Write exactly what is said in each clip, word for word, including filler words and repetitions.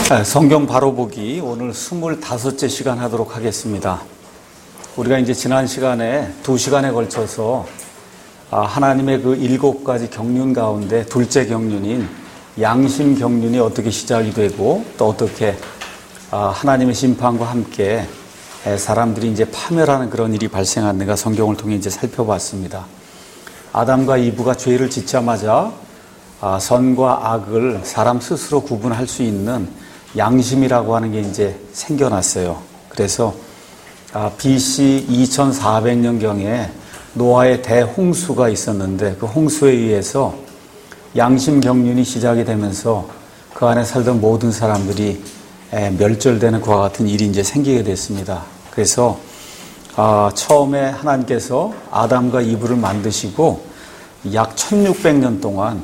성경 바로보기 오늘 스물다섯째 시간 하도록 하겠습니다. 우리가 이제 지난 시간에 두 시간에 걸쳐서 하나님의 그 일곱 가지 경륜 가운데 둘째 경륜인 양심 경륜이 어떻게 시작이 되고 또 어떻게 하나님의 심판과 함께 사람들이 이제 파멸하는 그런 일이 발생하는가 성경을 통해 이제 살펴봤습니다. 아담과 이브가 죄를 짓자마자 선과 악을 사람 스스로 구분할 수 있는 양심이라고 하는 게 이제 생겨났어요. 그래서 비씨 이천사백 년경에 노아의 대홍수가 있었는데 그 홍수에 의해서 양심 경륜이 시작이 되면서 그 안에 살던 모든 사람들이 멸절되는 그와 같은 일이 이제 생기게 됐습니다. 그래서 처음에 하나님께서 아담과 이브를 만드시고 약 천육백 년 동안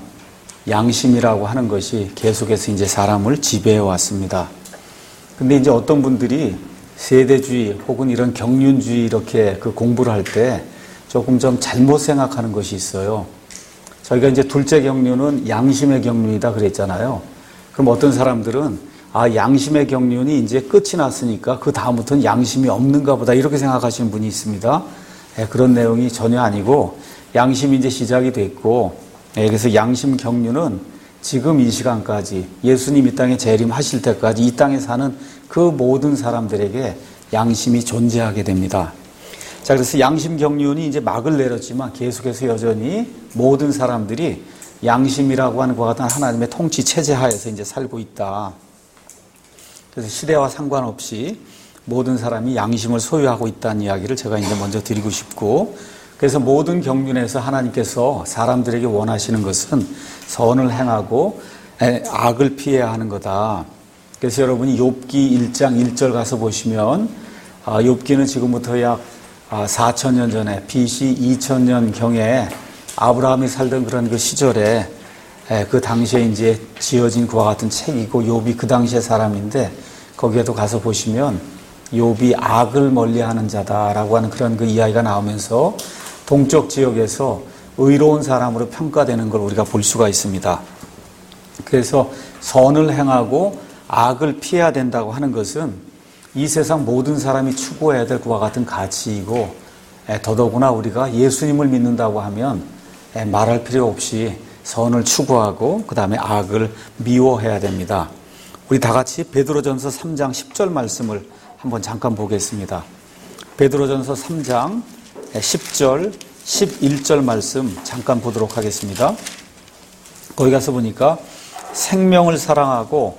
양심이라고 하는 것이 계속해서 이제 사람을 지배해 왔습니다. 근데 이제 어떤 분들이 세대주의 혹은 이런 경륜주의 이렇게 그 공부를 할 때 조금 좀 잘못 생각하는 것이 있어요. 저희가 이제 둘째 경륜은 양심의 경륜이다 그랬잖아요. 그럼 어떤 사람들은 아, 양심의 경륜이 이제 끝이 났으니까 그 다음부터는 양심이 없는가 보다 이렇게 생각하시는 분이 있습니다. 네, 그런 내용이 전혀 아니고 양심이 이제 시작이 됐고 네, 그래서 양심 경륜은 지금 이 시간까지 예수님 이 땅에 재림하실 때까지 이 땅에 사는 그 모든 사람들에게 양심이 존재하게 됩니다. 자, 그래서 양심 경륜이 이제 막을 내렸지만 계속해서 여전히 모든 사람들이 양심이라고 하는 것과 같은 하나님의 통치 체제 하에서 이제 살고 있다. 그래서 시대와 상관없이 모든 사람이 양심을 소유하고 있다는 이야기를 제가 이제 먼저 드리고 싶고, 그래서 모든 경륜에서 하나님께서 사람들에게 원하시는 것은 선을 행하고 악을 피해야 하는 거다. 그래서 여러분이 욥기 일 장 일 절 가서 보시면 욥기는 지금부터 약 사천 년 전에 비씨 이천 년경에 아브라함이 살던 그런 그 시절에 그 당시에 이제 지어진 그와 같은 책이고 욥이 그 당시의 사람인데 거기에도 가서 보시면 욥이 악을 멀리하는 자다라고 하는 그런 그 이야기가 나오면서 동쪽 지역에서 의로운 사람으로 평가되는 걸 우리가 볼 수가 있습니다. 그래서 선을 행하고 악을 피해야 된다고 하는 것은 이 세상 모든 사람이 추구해야 될 것과 같은 가치이고 더더구나 우리가 예수님을 믿는다고 하면 말할 필요 없이 선을 추구하고 그 다음에 악을 미워해야 됩니다. 우리 다 같이 베드로전서 삼 장 십 절 말씀을 한번 잠깐 보겠습니다. 베드로전서 삼 장 십 절, 십일 절 말씀 잠깐 보도록 하겠습니다. 거기 가서 보니까 생명을 사랑하고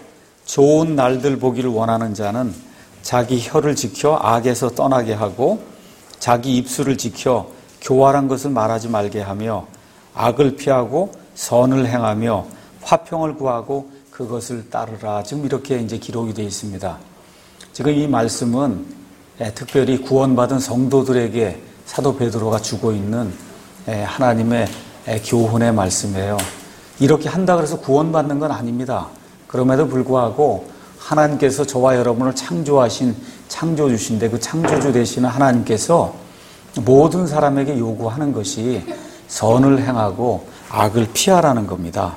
좋은 날들 보기를 원하는 자는 자기 혀를 지켜 악에서 떠나게 하고 자기 입술을 지켜 교활한 것을 말하지 말게 하며 악을 피하고 선을 행하며 화평을 구하고 그것을 따르라. 지금 이렇게 이제 기록이 되어 있습니다. 지금 이 말씀은 특별히 구원받은 성도들에게 사도 베드로가 주고 있는 하나님의 교훈의 말씀이에요. 이렇게 한다 그래서 구원받는 건 아닙니다. 그럼에도 불구하고 하나님께서 저와 여러분을 창조하신 창조주신데 그 창조주 되시는 하나님께서 모든 사람에게 요구하는 것이 선을 행하고 악을 피하라는 겁니다.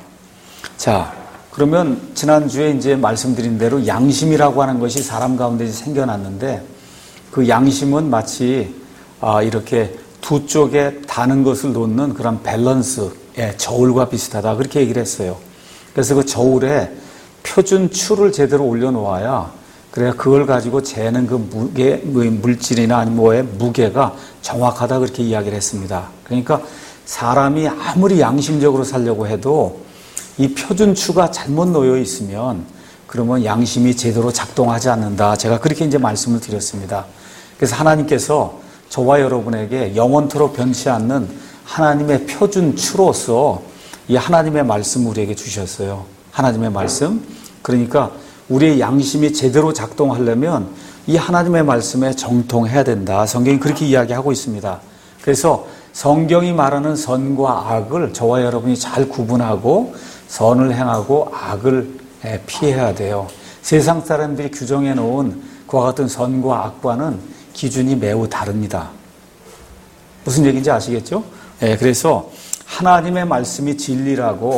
자, 그러면 지난주에 이제 말씀드린 대로 양심이라고 하는 것이 사람 가운데 생겨났는데 그 양심은 마치 아, 이렇게 두 쪽에 다는 것을 놓는 그런 밸런스의 저울과 비슷하다. 그렇게 얘기를 했어요. 그래서 그 저울에 표준 추를 제대로 올려놓아야 그래야 그걸 가지고 재는 그 무게, 물질이나 아니면 뭐의 무게가 정확하다. 그렇게 이야기를 했습니다. 그러니까 사람이 아무리 양심적으로 살려고 해도 이 표준 추가 잘못 놓여 있으면 그러면 양심이 제대로 작동하지 않는다. 제가 그렇게 이제 말씀을 드렸습니다. 그래서 하나님께서 저와 여러분에게 영원토록 변치 않는 하나님의 표준추로서 이 하나님의 말씀을 우리에게 주셨어요. 하나님의 말씀. 그러니까 우리의 양심이 제대로 작동하려면 이 하나님의 말씀에 정통해야 된다. 성경이 그렇게 이야기하고 있습니다. 그래서 성경이 말하는 선과 악을 저와 여러분이 잘 구분하고 선을 행하고 악을 피해야 돼요. 세상 사람들이 규정해 놓은 그와 같은 선과 악과는 기준이 매우 다릅니다. 무슨 얘기인지 아시겠죠? 네, 그래서 하나님의 말씀이 진리라고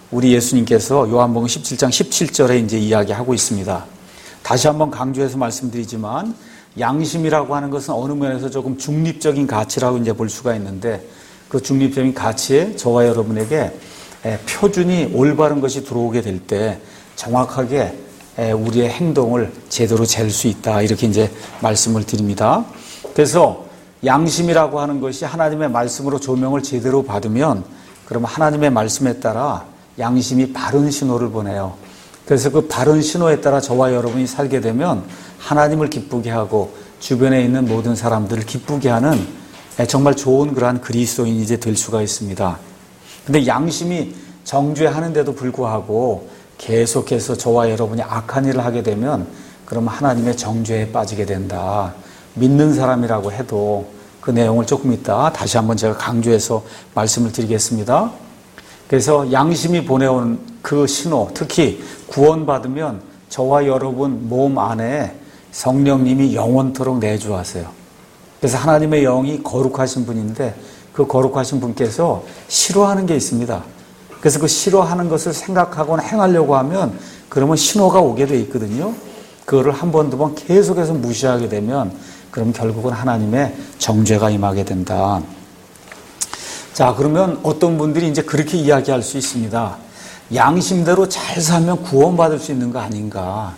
우리 예수님께서 요한복음 십칠 장 십칠 절에 이제 이야기하고 있습니다. 다시 한번 강조해서 말씀드리지만 양심이라고 하는 것은 어느 면에서 조금 중립적인 가치라고 이제 볼 수가 있는데 그 중립적인 가치에 저와 여러분에게 표준이 올바른 것이 들어오게 될 때 정확하게 우리의 행동을 제대로 잴 수 있다. 이렇게 이제 말씀을 드립니다. 그래서 양심이라고 하는 것이 하나님의 말씀으로 조명을 제대로 받으면 그러면 하나님의 말씀에 따라 양심이 바른 신호를 보내요. 그래서 그 바른 신호에 따라 저와 여러분이 살게 되면 하나님을 기쁘게 하고 주변에 있는 모든 사람들을 기쁘게 하는 정말 좋은 그러한 그리스도인이 이제 될 수가 있습니다. 근데 양심이 정죄하는데도 불구하고 계속해서 저와 여러분이 악한 일을 하게 되면 그러면 하나님의 정죄에 빠지게 된다. 믿는 사람이라고 해도 그 내용을 조금 이따 다시 한번 제가 강조해서 말씀을 드리겠습니다. 그래서 양심이 보내온 그 신호, 특히 구원받으면 저와 여러분 몸 안에 성령님이 영원토록 내주하세요. 그래서 하나님의 영이 거룩하신 분인데 그 거룩하신 분께서 싫어하는 게 있습니다. 그래서 그 싫어하는 것을 생각하거나 행하려고 하면 그러면 신호가 오게 돼 있거든요. 그거를 한 번, 두 번 계속해서 무시하게 되면 그럼 결국은 하나님의 정죄가 임하게 된다. 자, 그러면 어떤 분들이 이제 그렇게 이야기할 수 있습니다. 양심대로 잘 살면 구원받을 수 있는 거 아닌가.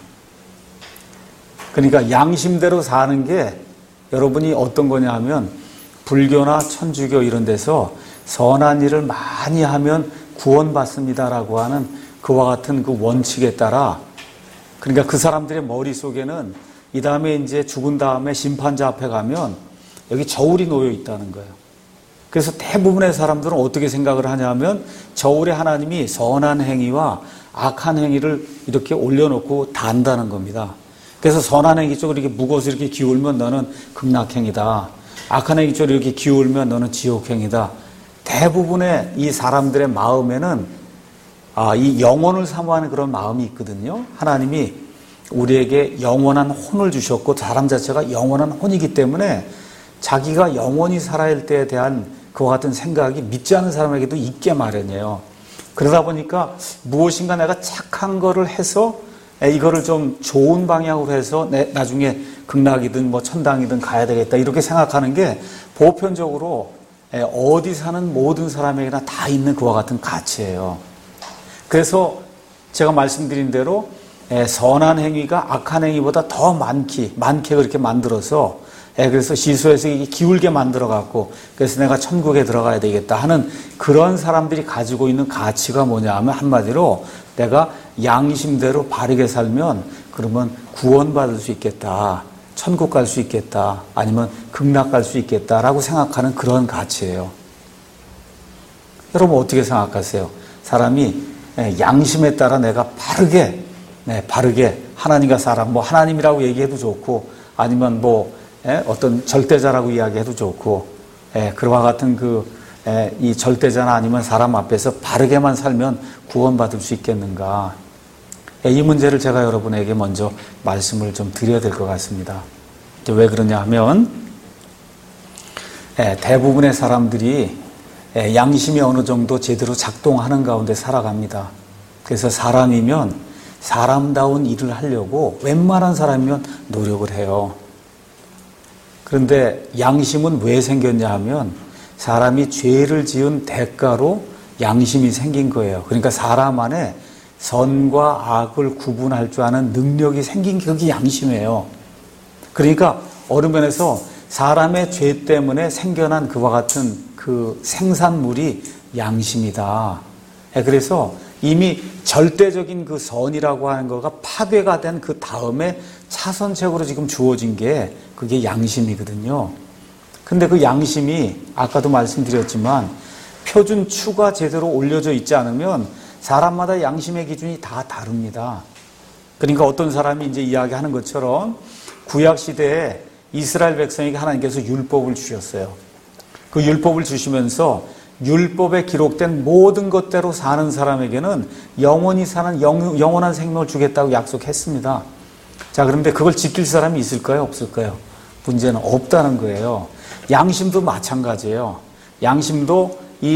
그러니까 양심대로 사는 게 여러분이 어떤 거냐 하면 불교나 천주교 이런 데서 선한 일을 많이 하면 구원받습니다라고 하는 그와 같은 그 원칙에 따라 그러니까 그 사람들의 머릿속에는 이 다음에 이제 죽은 다음에 심판자 앞에 가면 여기 저울이 놓여 있다는 거예요. 그래서 대부분의 사람들은 어떻게 생각을 하냐면 저울에 하나님이 선한 행위와 악한 행위를 이렇게 올려놓고 단다는 겁니다. 그래서 선한 행위 쪽으로 이렇게 무거워서 이렇게 기울면 너는 극락행이다. 악한 행위 쪽으로 이렇게 기울면 너는 지옥행이다. 대부분의 이 사람들의 마음에는 아, 이 영혼을 사모하는 그런 마음이 있거든요. 하나님이 우리에게 영원한 혼을 주셨고 사람 자체가 영원한 혼이기 때문에 자기가 영원히 살아야 할 때에 대한 그와 같은 생각이 믿지 않는 사람에게도 있게 마련이에요. 그러다 보니까 무엇인가 내가 착한 거를 해서 이거를 좀 좋은 방향으로 해서 내 나중에 극락이든 뭐 천당이든 가야 되겠다 이렇게 생각하는 게 보편적으로 어디 사는 모든 사람에게나 다 있는 그와 같은 가치예요. 그래서 제가 말씀드린 대로 선한 행위가 악한 행위보다 더 많기, 많게 그렇게 만들어서 그래서 시소에서 기울게 만들어갖고 그래서 내가 천국에 들어가야 되겠다 하는 그런 사람들이 가지고 있는 가치가 뭐냐 하면 한마디로 내가 양심대로 바르게 살면 그러면 구원받을 수 있겠다. 천국 갈 수 있겠다. 아니면 극락 갈 수 있겠다라고 생각하는 그런 가치예요. 여러분 어떻게 생각하세요? 사람이 양심에 따라 내가 바르게, 네, 바르게 하나님과 살아. 뭐 하나님이라고 얘기해도 좋고 아니면 뭐 어떤 절대자라고 이야기해도 좋고 그와 같은 그 이 절대자나 아니면 사람 앞에서 바르게만 살면 구원받을 수 있겠는가? 이 문제를 제가 여러분에게 먼저 말씀을 좀 드려야 될 것 같습니다. 왜 그러냐 하면 대부분의 사람들이 양심이 어느 정도 제대로 작동하는 가운데 살아갑니다. 그래서 사람이면 사람다운 일을 하려고 웬만한 사람이면 노력을 해요. 그런데 양심은 왜 생겼냐 하면 사람이 죄를 지은 대가로 양심이 생긴 거예요. 그러니까 사람 안에 선과 악을 구분할 줄 아는 능력이 생긴 게 그게 양심이에요. 그러니까 어느 면에서 사람의 죄 때문에 생겨난 그와 같은 그 생산물이 양심이다. 그래서 이미 절대적인 그 선이라고 하는 거가 파괴가 된 그 다음에 차선책으로 지금 주어진 게 그게 양심이거든요. 근데 그 양심이 아까도 말씀드렸지만 표준추가 제대로 올려져 있지 않으면 사람마다 양심의 기준이 다 다릅니다. 그러니까 어떤 사람이 이제 이야기하는 것처럼 구약 시대에 이스라엘 백성에게 하나님께서 율법을 주셨어요. 그 율법을 주시면서 율법에 기록된 모든 것대로 사는 사람에게는 영원히 사는 영, 영원한 생명을 주겠다고 약속했습니다. 자, 그런데 그걸 지킬 사람이 있을까요? 없을까요? 문제는 없다는 거예요. 양심도 마찬가지예요. 양심도 이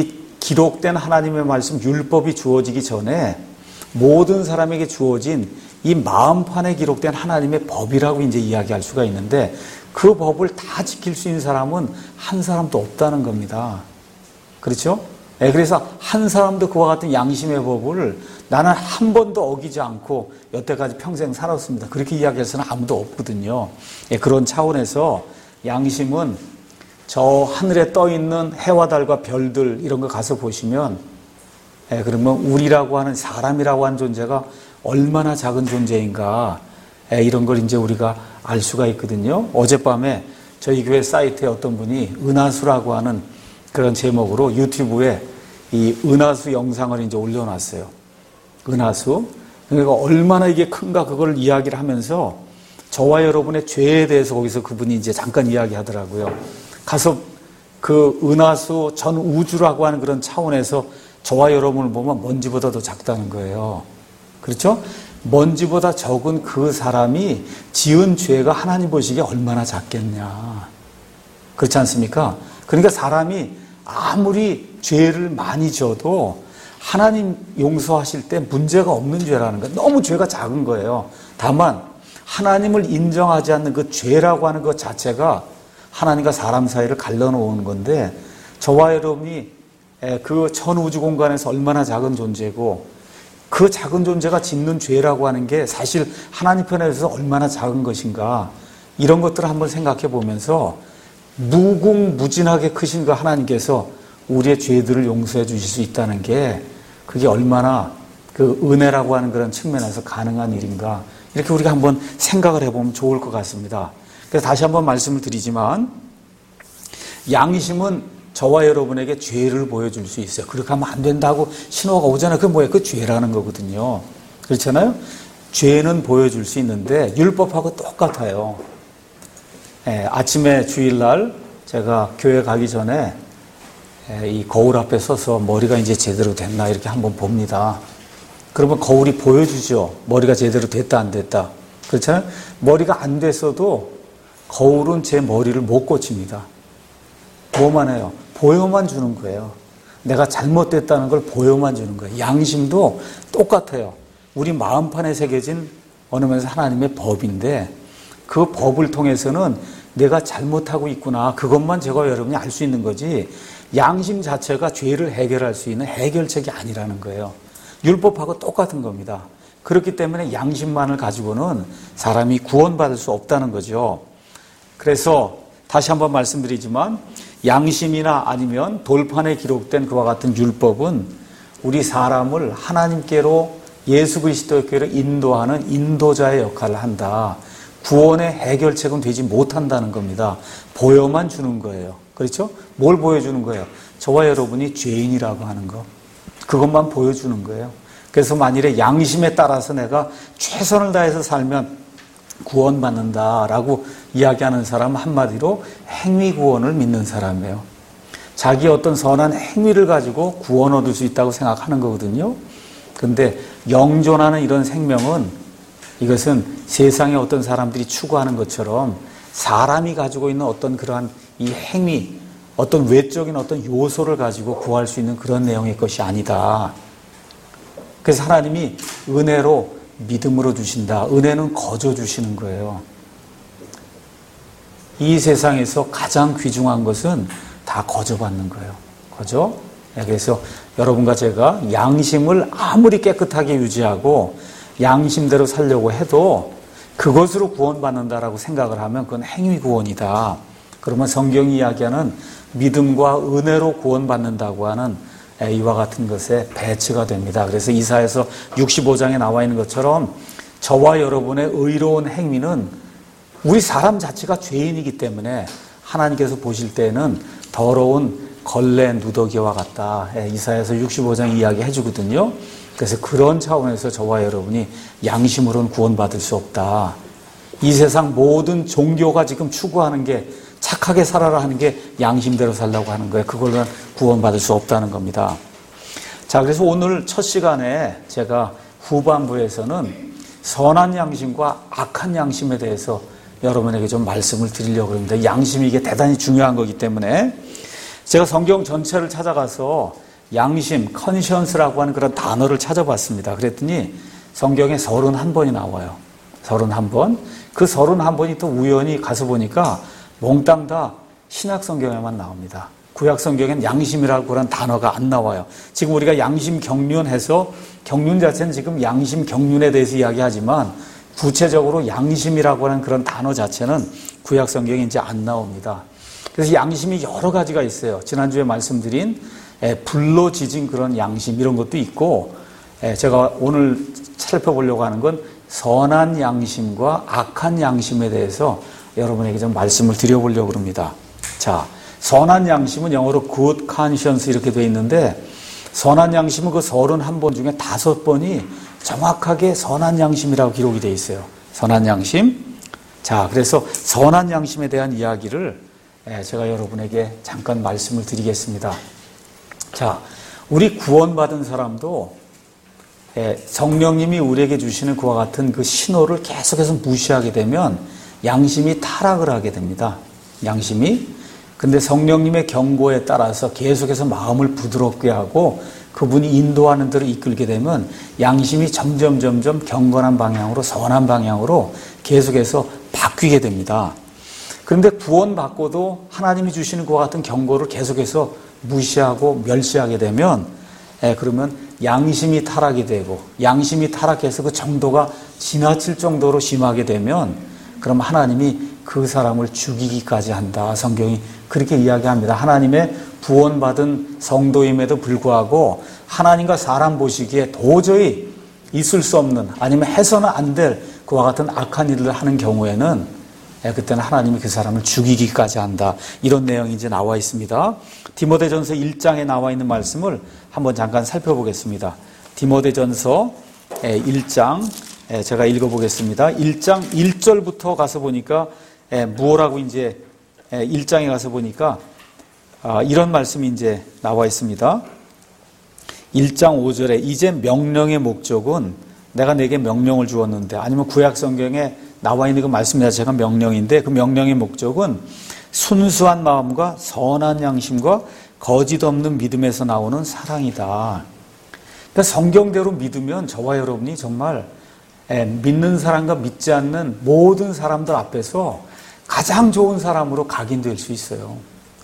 기록된 하나님의 말씀 율법이 주어지기 전에 모든 사람에게 주어진 이 마음판에 기록된 하나님의 법이라고 이제 이야기할 수가 있는데 그 법을 다 지킬 수 있는 사람은 한 사람도 없다는 겁니다. 그렇죠? 네, 그래서 한 사람도 그와 같은 양심의 법을 나는 한 번도 어기지 않고 여태까지 평생 살았습니다. 그렇게 이야기할 수는 아무도 없거든요. 네, 그런 차원에서 양심은 저 하늘에 떠 있는 해와 달과 별들 이런 거 가서 보시면 예, 그러면 우리라고 하는 사람이라고 하는 존재가 얼마나 작은 존재인가 예, 이런 걸 이제 우리가 알 수가 있거든요. 어젯밤에 저희 교회 사이트에 어떤 분이 은하수라고 하는 그런 제목으로 유튜브에 이 은하수 영상을 이제 올려놨어요. 은하수. 그러니까 얼마나 이게 큰가 그걸 이야기를 하면서 저와 여러분의 죄에 대해서 거기서 그분이 이제 잠깐 이야기하더라고요. 가서 그 은하수 전 우주라고 하는 그런 차원에서 저와 여러분을 보면 먼지보다 더 작다는 거예요. 그렇죠? 먼지보다 적은 그 사람이 지은 죄가 하나님 보시기에 얼마나 작겠냐. 그렇지 않습니까? 그러니까 사람이 아무리 죄를 많이 져도 하나님 용서하실 때 문제가 없는 죄라는 거예요. 너무 죄가 작은 거예요. 다만 하나님을 인정하지 않는 그 죄라고 하는 것 자체가 하나님과 사람 사이를 갈라놓은 건데 저와 여러분이 그 천우주 공간에서 얼마나 작은 존재고 그 작은 존재가 짓는 죄라고 하는 게 사실 하나님 편에서 얼마나 작은 것인가 이런 것들을 한번 생각해 보면서 무궁무진하게 크신 그 하나님께서 우리의 죄들을 용서해 주실 수 있다는 게 그게 얼마나 그 은혜라고 하는 그런 측면에서 가능한 일인가 이렇게 우리가 한번 생각을 해보면 좋을 것 같습니다. 그래서 다시 한번 말씀을 드리지만 양심은 저와 여러분에게 죄를 보여줄 수 있어요. 그렇게 하면 안 된다고 신호가 오잖아요. 그게 뭐예요? 그 죄라는 거거든요. 그렇잖아요? 죄는 보여줄 수 있는데 율법하고 똑같아요. 예, 아침에 주일날 제가 교회 가기 전에 예, 이 거울 앞에 서서 머리가 이제 제대로 됐나 이렇게 한번 봅니다. 그러면 거울이 보여주죠. 머리가 제대로 됐다 안 됐다. 그렇잖아요? 머리가 안 됐어도 거울은 제 머리를 못 고칩니다. 뭐만 해요? 보여만 주는 거예요. 내가 잘못됐다는 걸 보여만 주는 거예요. 양심도 똑같아요. 우리 마음판에 새겨진 어느 면에서 하나님의 법인데 그 법을 통해서는 내가 잘못하고 있구나. 그것만 제가 여러분이 알 수 있는 거지 양심 자체가 죄를 해결할 수 있는 해결책이 아니라는 거예요. 율법하고 똑같은 겁니다. 그렇기 때문에 양심만을 가지고는 사람이 구원받을 수 없다는 거죠. 그래서 다시 한번 말씀드리지만 양심이나 아니면 돌판에 기록된 그와 같은 율법은 우리 사람을 하나님께로 예수 그리스도께로 인도하는 인도자의 역할을 한다. 구원의 해결책은 되지 못한다는 겁니다. 보여만 주는 거예요. 그렇죠? 뭘 보여주는 거예요? 저와 여러분이 죄인이라고 하는 거. 그것만 보여주는 거예요. 그래서 만일에 양심에 따라서 내가 최선을 다해서 살면 구원받는다라고 이야기하는 사람은 한마디로 행위 구원을 믿는 사람이에요. 자기 어떤 선한 행위를 가지고 구원 얻을 수 있다고 생각하는 거거든요. 그런데 영존하는 이런 생명은 이것은 세상에 어떤 사람들이 추구하는 것처럼 사람이 가지고 있는 어떤 그러한 이 행위, 어떤 외적인 어떤 요소를 가지고 구할 수 있는 그런 내용의 것이 아니다. 그래서 하나님이 은혜로 믿음으로 주신다. 은혜는 거저 주시는 거예요. 이 세상에서 가장 귀중한 것은 다 거저 받는 거예요. 거저. 그래서 여러분과 제가 양심을 아무리 깨끗하게 유지하고 양심대로 살려고 해도 그것으로 구원받는다라고 생각을 하면 그건 행위 구원이다. 그러면 성경이 이야기하는 믿음과 은혜로 구원받는다고 하는 이와 같은 것에 배치가 됩니다. 그래서 이사야서 육십오 장에 나와 있는 것처럼 저와 여러분의 의로운 행위는 우리 사람 자체가 죄인이기 때문에 하나님께서 보실 때는 더러운 걸레 누더기와 같다. 이사야서 육십오 장 이야기 해주거든요. 그래서 그런 차원에서 저와 여러분이 양심으로는 구원받을 수 없다. 이 세상 모든 종교가 지금 추구하는 게 착하게 살아라 하는 게 양심대로 살라고 하는 거예요. 그걸로는 구원받을 수 없다는 겁니다. 자, 그래서 오늘 첫 시간에 제가 후반부에서는 선한 양심과 악한 양심에 대해서 여러분에게 좀 말씀을 드리려고 합니다. 양심이 이게 대단히 중요한 거기 때문에 제가 성경 전체를 찾아가서 양심, 컨시언스라고 하는 그런 단어를 찾아봤습니다. 그랬더니 성경에 서른한 번이 나와요. 서른한 번. 그 서른한 번이 또 우연히 가서 보니까 몽땅 다 신약 성경에만 나옵니다. 구약 성경엔 양심이라고 그런 단어가 안 나와요. 지금 우리가 양심 경륜해서 경륜 자체는 지금 양심 경륜에 대해서 이야기하지만 구체적으로 양심이라고 하는 그런 단어 자체는 구약 성경에 이제 안 나옵니다. 그래서 양심이 여러 가지가 있어요. 지난주에 말씀드린 불로 지진 그런 양심 이런 것도 있고, 제가 오늘 살펴보려고 하는 건 선한 양심과 악한 양심에 대해서 여러분에게 좀 말씀을 드려보려고 합니다. 자, 선한 양심은 영어로 good conscience 이렇게 되어 있는데, 선한 양심은 그 서른한 번 중에 다섯 번이 정확하게 선한 양심이라고 기록이 되어 있어요. 선한 양심. 자, 그래서 선한 양심에 대한 이야기를 제가 여러분에게 잠깐 말씀을 드리겠습니다. 자, 우리 구원받은 사람도 성령님이 우리에게 주시는 그와 같은 그 신호를 계속해서 무시하게 되면 양심이 타락을 하게 됩니다. 양심이. 근데 성령님의 경고에 따라서 계속해서 마음을 부드럽게 하고 그분이 인도하는 대로 이끌게 되면 양심이 점점 점점 경건한 방향으로, 선한 방향으로 계속해서 바뀌게 됩니다. 그런데 구원받고도 하나님이 주시는 그와 같은 경고를 계속해서 무시하고 멸시하게 되면, 예, 그러면 양심이 타락이 되고, 양심이 타락해서 그 정도가 지나칠 정도로 심하게 되면, 그럼 하나님이 그 사람을 죽이기까지 한다. 성경이 그렇게 이야기합니다. 하나님의 구원받은 성도임에도 불구하고 하나님과 사람 보시기에 도저히 있을 수 없는, 아니면 해서는 안 될 그와 같은 악한 일을 하는 경우에는 그때는 하나님이 그 사람을 죽이기까지 한다. 이런 내용이 이제 나와 있습니다. 디모데전서 일 장에 나와 있는 말씀을 한번 잠깐 살펴보겠습니다. 디모데전서 일 장 제가 읽어보겠습니다. 일 장 일 절부터 가서 보니까 무엇라고 이제 일 장에 가서 보니까 이런 말씀이 이제 나와 있습니다. 일 장 오 절에 이제 명령의 목적은 내가 내게 명령을 주었는데, 아니면 구약 성경에 나와 있는 그 말씀 자체가 명령인데, 그 명령의 목적은 순수한 마음과 선한 양심과 거짓 없는 믿음에서 나오는 사랑이다. 그러니까 성경대로 믿으면 저와 여러분이 정말 믿는 사람과 믿지 않는 모든 사람들 앞에서 가장 좋은 사람으로 각인될 수 있어요.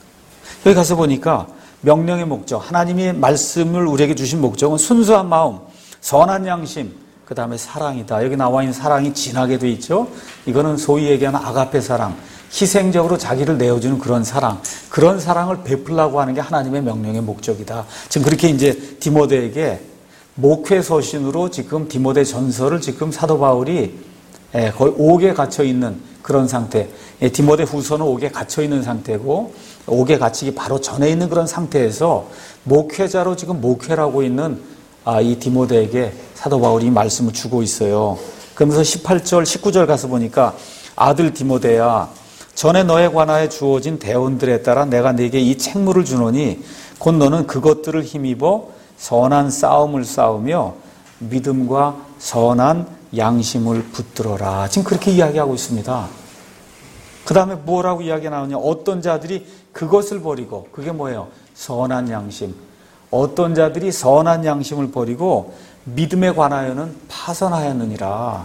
여기 가서 보니까 명령의 목적, 하나님이 말씀을 우리에게 주신 목적은 순수한 마음, 선한 양심, 그 다음에 사랑이다. 여기 나와 있는 사랑이 진하게 되어 있죠. 이거는 소위 얘기하는 아가페 사랑, 희생적으로 자기를 내어주는 그런 사랑, 그런 사랑을 베풀라고 하는 게 하나님의 명령의 목적이다. 지금 그렇게 이제 디모데에게 목회 서신으로 지금 디모데 전서를 지금 사도 바울이 거의 옥에 갇혀 있는 그런 상태, 디모데 후서는 옥에 갇혀 있는 상태고, 옥에 갇히기 바로 전에 있는 그런 상태에서 목회자로 지금 목회라고 있는 이 디모데에게 사도 바울이 말씀을 주고 있어요. 그러면서 십팔 절, 십구 절 가서 보니까 아들 디모데야, 전에 너에 관하여 주어진 대언들에 따라 내가 네게 이 책무를 주노니 곧 너는 그것들을 힘입어 선한 싸움을 싸우며 믿음과 선한 양심을 붙들어라. 지금 그렇게 이야기하고 있습니다. 그 다음에 뭐라고 이야기가 나오냐? 어떤 자들이 그것을 버리고, 그게 뭐예요? 선한 양심. 어떤 자들이 선한 양심을 버리고 믿음에 관하여는 파선하였느니라.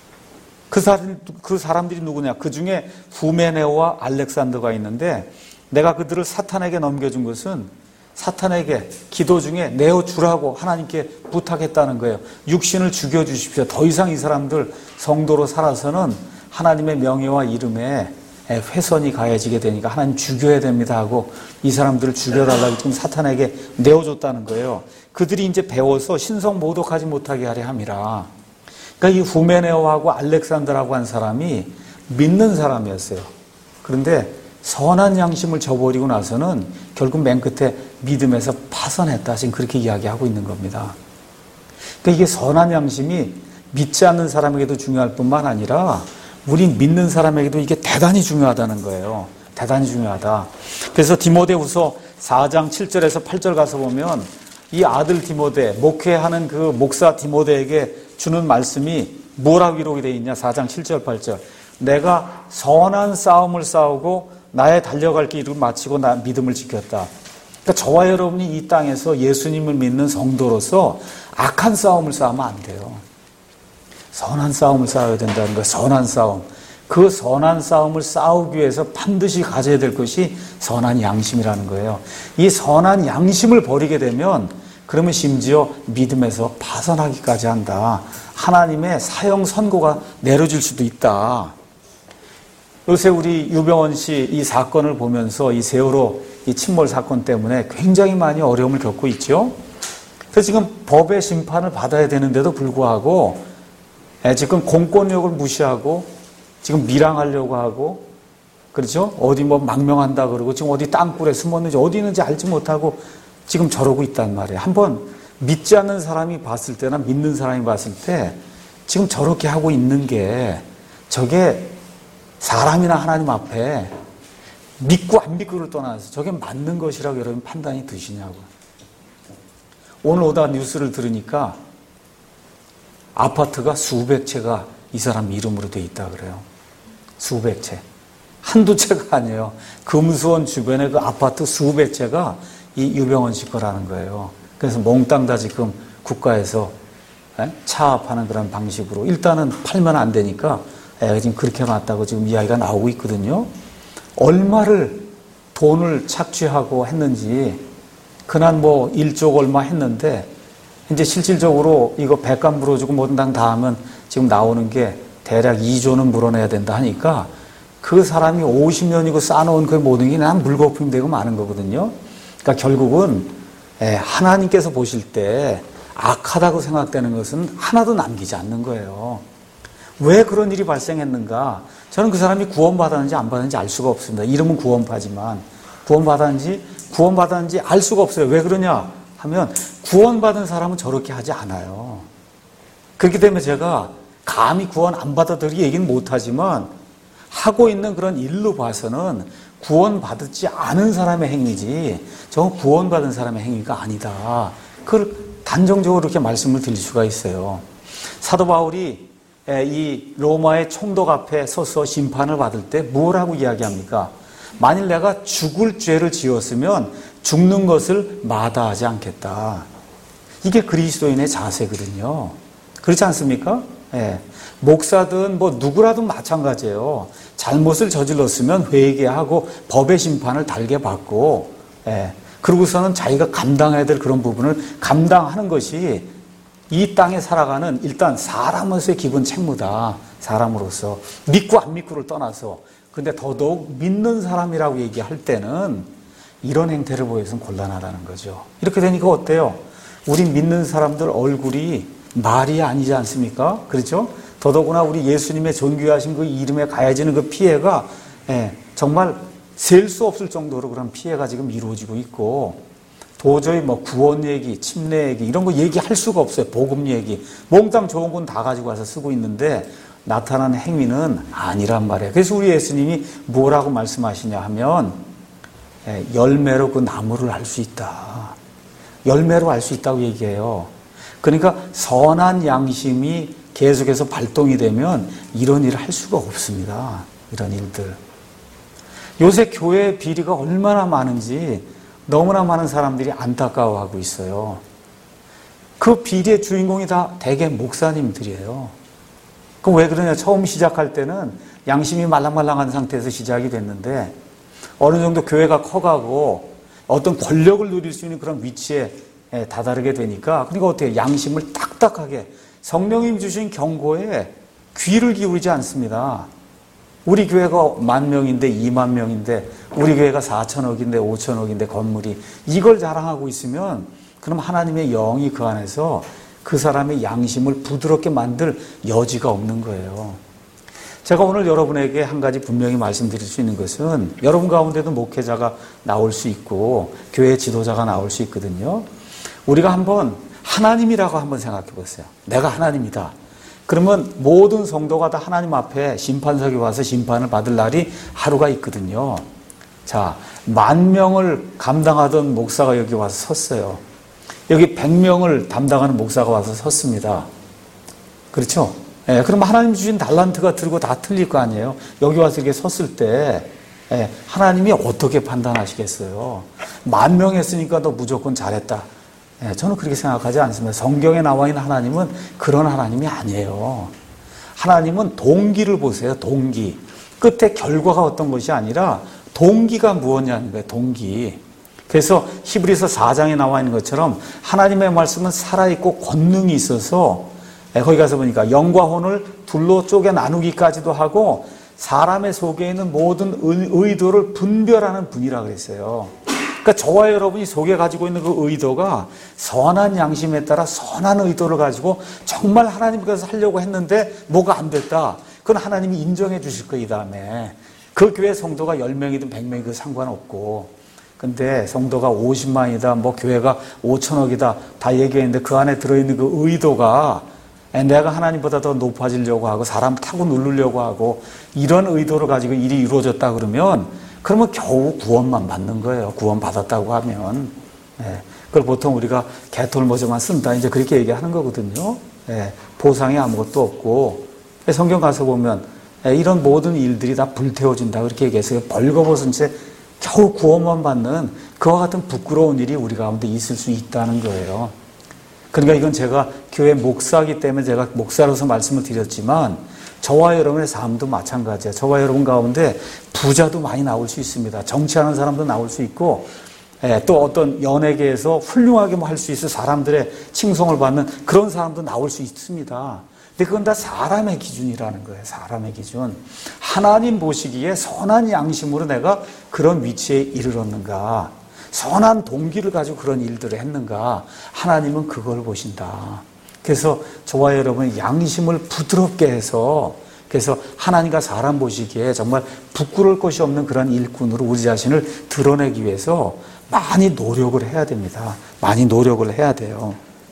그 사람, 그 사람들이 누구냐? 그 중에 후메네오와 알렉산더가 있는데, 내가 그들을 사탄에게 넘겨준 것은 사탄에게 기도 중에 내어주라고 하나님께 부탁했다는 거예요. 육신을 죽여주십시오. 더 이상 이 사람들 성도로 살아서는 하나님의 명예와 이름에 훼손이 가해지게 되니까 하나님 죽여야 됩니다 하고 이 사람들을 죽여달라고 지금 사탄에게 내어줬다는 거예요. 그들이 이제 배워서 신성 모독하지 못하게 하려 함이라. 그러니까 이 후메네오하고 알렉산더라고 한 사람이 믿는 사람이었어요. 그런데 선한 양심을 저버리고 나서는 결국 맨 끝에 믿음에서 파선했다. 지금 그렇게 이야기하고 있는 겁니다. 그러니까 이게 선한 양심이 믿지 않는 사람에게도 중요할 뿐만 아니라 우리 믿는 사람에게도 이게 대단히 중요하다는 거예요. 대단히 중요하다. 그래서 디모데후서 사 장 칠 절에서 팔 절 가서 보면 이 아들 디모데, 목회하는 그 목사 디모데에게 주는 말씀이 뭐라고 기록이 되어 있냐? 사 장 칠 절 팔 절. 내가 선한 싸움을 싸우고 나의 달려갈 길을 마치고 나 믿음을 지켰다. 그러니까 저와 여러분이 이 땅에서 예수님을 믿는 성도로서 악한 싸움을 싸우면 안 돼요. 선한 싸움을 싸워야 된다는 거예요. 선한 싸움. 그 선한 싸움을 싸우기 위해서 반드시 가져야 될 것이 선한 양심이라는 거예요. 이 선한 양심을 버리게 되면 그러면 심지어 믿음에서 파산하기까지 한다. 하나님의 사형 선고가 내려질 수도 있다. 요새 우리 유병원 씨 이 사건을 보면서 이 세월호 이 침몰 사건 때문에 굉장히 많이 어려움을 겪고 있죠. 그래서 지금 법의 심판을 받아야 되는데도 불구하고 지금 공권력을 무시하고 지금 밀항하려고 하고 그렇죠? 어디 뭐 망명한다 그러고 지금 어디 땅굴에 숨었는지 어디 있는지 알지 못하고 지금 저러고 있단 말이에요. 한번 믿지 않는 사람이 봤을 때나 믿는 사람이 봤을 때 지금 저렇게 하고 있는 게 저게 사람이나 하나님 앞에 믿고 안 믿고를 떠나서 저게 맞는 것이라고 여러분 판단이 드시냐고. 오늘 오다 뉴스를 들으니까 아파트가 수백 채가 이 사람 이름으로 돼 있다 그래요. 수백 채. 한두 채가 아니에요. 금수원 주변에 그 아파트 수백 채가 이 유병원 씨 거라는 거예요. 그래서 몽땅 다 지금 국가에서 차압하는 그런 방식으로 일단은 팔면 안 되니까 지금 그렇게 놨다고 지금 이야기가 나오고 있거든요. 얼마를 돈을 착취하고 했는지 그날 뭐 일조 얼마 했는데 이제 실질적으로 이거 배감 물어주고 뭐당 다 하면 지금 나오는 게 대략 이조는 물어내야 된다 하니까 그 사람이 오십 년이고 쌓아놓은 그 모든 게 난 물거품이 되고 마는 거거든요. 그러니까 결국은 하나님께서 보실 때 악하다고 생각되는 것은 하나도 남기지 않는 거예요. 왜 그런 일이 발생했는가? 저는 그 사람이 구원받았는지 안 받았는지 알 수가 없습니다. 이름은 구원파지만 구원받았는지 구원받았는지 알 수가 없어요. 왜 그러냐 하면 구원받은 사람은 저렇게 하지 않아요. 그렇기 때문에 제가 감히 구원 안 받아들이게 얘기는 못하지만 하고 있는 그런 일로 봐서는 구원받지 않은 사람의 행위지 저건 구원받은 사람의 행위가 아니다. 그걸 단정적으로 이렇게 말씀을 드릴 수가 있어요. 사도 바울이 이 로마의 총독 앞에 서서 심판을 받을 때 뭐라고 이야기합니까? 만일 내가 죽을 죄를 지었으면 죽는 것을 마다하지 않겠다. 이게 그리스도인의 자세거든요. 그렇지 않습니까? 예. 목사든 뭐 누구라도 마찬가지예요. 잘못을 저질렀으면 회개하고 법의 심판을 달게 받고, 예. 그러고서는 자기가 감당해야 될 그런 부분을 감당하는 것이 이 땅에 살아가는 일단 사람으로서의 기본 책무다. 사람으로서. 믿고 안 믿고를 떠나서. 근데 더더욱 믿는 사람이라고 얘기할 때는 이런 행태를 보여서는 곤란하다는 거죠. 이렇게 되니까 어때요? 우리 믿는 사람들 얼굴이 말이 아니지 않습니까? 그렇죠? 더더구나 우리 예수님의 존귀하신 그 이름에 가해지는 그 피해가 예, 정말 셀 수 없을 정도로 그런 피해가 지금 이루어지고 있고 도저히 뭐 구원 얘기, 침례 얘기 이런 거 얘기할 수가 없어요. 복음 얘기. 몽땅 좋은 건 다 가지고 와서 쓰고 있는데 나타나는 행위는 아니란 말이에요. 그래서 우리 예수님이 뭐라고 말씀하시냐 하면 예, 열매로 그 나무를 알 수 있다. 열매로 알 수 있다고 얘기해요. 그러니까 선한 양심이 계속해서 발동이 되면 이런 일을 할 수가 없습니다. 이런 일들. 요새 교회 비리가 얼마나 많은지 너무나 많은 사람들이 안타까워하고 있어요. 그 비리의 주인공이 다 대개 목사님들이에요. 그럼 왜 그러냐? 처음 시작할 때는 양심이 말랑말랑한 상태에서 시작이 됐는데 어느 정도 교회가 커가고 어떤 권력을 누릴 수 있는 그런 위치에 다다르게 되니까 그러니까 어떻게 양심을 딱딱하게 성령님 주신 경고에 귀를 기울이지 않습니다. 우리 교회가 만 명인데 이만 명인데 우리 교회가 사천억인데 오천억인데 건물이 이걸 자랑하고 있으면 그럼 하나님의 영이 그 안에서 그 사람의 양심을 부드럽게 만들 여지가 없는 거예요. 제가 오늘 여러분에게 한 가지 분명히 말씀드릴 수 있는 것은 여러분 가운데도 목회자가 나올 수 있고 교회 지도자가 나올 수 있거든요. 우리가 한번 하나님이라고 한번 생각해 보세요. 내가 하나님이다. 그러면 모든 성도가 다 하나님 앞에 심판석에 와서 심판을 받을 날이 하루가 있거든요. 자, 만 명을 감당하던 목사가 여기 와서 섰어요. 여기 백 명을 담당하는 목사가 와서 섰습니다. 그렇죠? 예, 그럼 하나님 주신 달란트가 들고 다 틀릴 거 아니에요? 여기 와서 이렇게 섰을 때 예, 하나님이 어떻게 판단하시겠어요? 만 명 했으니까 너 무조건 잘했다. 예, 저는 그렇게 생각하지 않습니다. 성경에 나와 있는 하나님은 그런 하나님이 아니에요. 하나님은 동기를 보세요. 동기. 끝에 결과가 어떤 것이 아니라 동기가 무엇이냐는 거예요. 동기. 그래서 히브리서 사 장에 나와 있는 것처럼 하나님의 말씀은 살아있고 권능이 있어서 거기 가서 보니까 영과 혼을 둘로 쪼개 나누기까지도 하고 사람의 속에 있는 모든 의도를 분별하는 분이라 그랬어요. 그러니까 저와 여러분이 속에 가지고 있는 그 의도가 선한 양심에 따라 선한 의도를 가지고 정말 하나님께서 하려고 했는데 뭐가 안 됐다. 그건 하나님이 인정해 주실 거예요. 이 다음에 그 교회 성도가 열 명이든 백 명이든 상관없고, 근데 성도가 오십만이다 뭐 교회가 오천억이다 다 얘기했는데 그 안에 들어있는 그 의도가 내가 하나님보다 더 높아지려고 하고 사람 타고 누르려고 하고 이런 의도를 가지고 일이 이루어졌다 그러면 그러면 겨우 구원만 받는 거예요. 구원 받았다고 하면. 네. 그걸 보통 우리가 개털모자만 쓴다 이제 그렇게 얘기하는 거거든요. 네. 보상이 아무것도 없고 성경 가서 보면 이런 모든 일들이 다 불태워진다 그렇게 얘기해서 벌거벗은 채 겨우 구원만 받는 그와 같은 부끄러운 일이 우리 가운데 있을 수 있다는 거예요. 그러니까 이건 제가 교회 목사이기 때문에 제가 목사로서 말씀을 드렸지만 저와 여러분의 삶도 마찬가지예요. 저와 여러분 가운데 부자도 많이 나올 수 있습니다. 정치하는 사람도 나올 수 있고 예, 또 어떤 연예계에서 훌륭하게 뭐 할 수 있어 사람들의 칭송을 받는 그런 사람도 나올 수 있습니다. 근데 그건 다 사람의 기준이라는 거예요. 사람의 기준. 하나님 보시기에 선한 양심으로 내가 그런 위치에 이르렀는가, 선한 동기를 가지고 그런 일들을 했는가, 하나님은 그걸 보신다. 그래서 저와 여러분의 양심을 부드럽게 해서 그래서 하나님과 사람 보시기에 정말 부끄러울 것이 없는 그런 일꾼으로 우리 자신을 드러내기 위해서 많이 노력을 해야 됩니다. 많이 노력을 해야 돼요.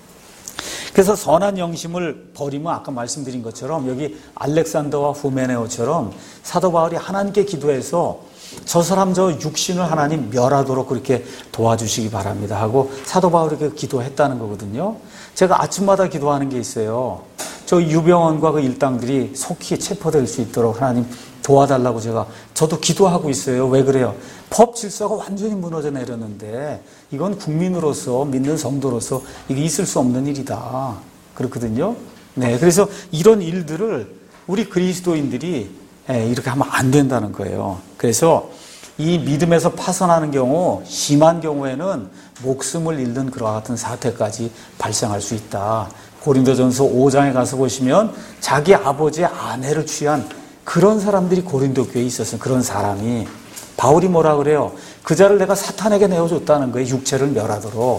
그래서 선한 영심을 버리면 아까 말씀드린 것처럼 여기 알렉산더와 후메네오처럼 사도 바울이 하나님께 기도해서 저 사람 저 육신을 하나님 멸하도록 그렇게 도와주시기 바랍니다 하고 사도 바울에게 기도했다는 거거든요. 제가 아침마다 기도하는 게 있어요. 저 유병원과 그 일당들이 속히 체포될 수 있도록 하나님 도와달라고 제가 저도 기도하고 있어요. 왜 그래요? 법 질서가 완전히 무너져 내렸는데 이건 국민으로서 믿는 성도로서 이게 있을 수 없는 일이다. 그렇거든요. 네, 그래서 이런 일들을 우리 그리스도인들이 이렇게 하면 안 된다는 거예요. 그래서 이 믿음에서 파선하는 경우 심한 경우에는 목숨을 잃는 그와 같은 사태까지 발생할 수 있다. 고린도전서 오 장에 가서 보시면 자기 아버지의 아내를 취한 그런 사람들이 고린도 교회에 있었어요. 그런 사람이. 바울이 뭐라 그래요? 그 자를 내가 사탄에게 내어줬다는 거예요. 육체를 멸하도록.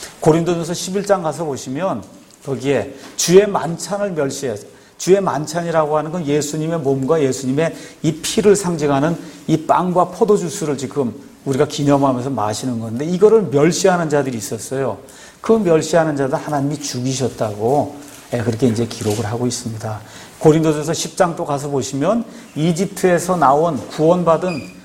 고린도전서 십일 장 가서 보시면 거기에 주의 만찬을 멸시해요. 주의 만찬이라고 하는 건 예수님의 몸과 예수님의 이 피를 상징하는 이 빵과 포도주스를 지금 우리가 기념하면서 마시는 건데 이거를 멸시하는 자들이 있었어요. 그 멸시하는 자들 하나님이 죽이셨다고 그렇게 이제 기록을 하고 있습니다. 고린도전서 십 장 또 가서 보시면 이집트에서 나온 구원받은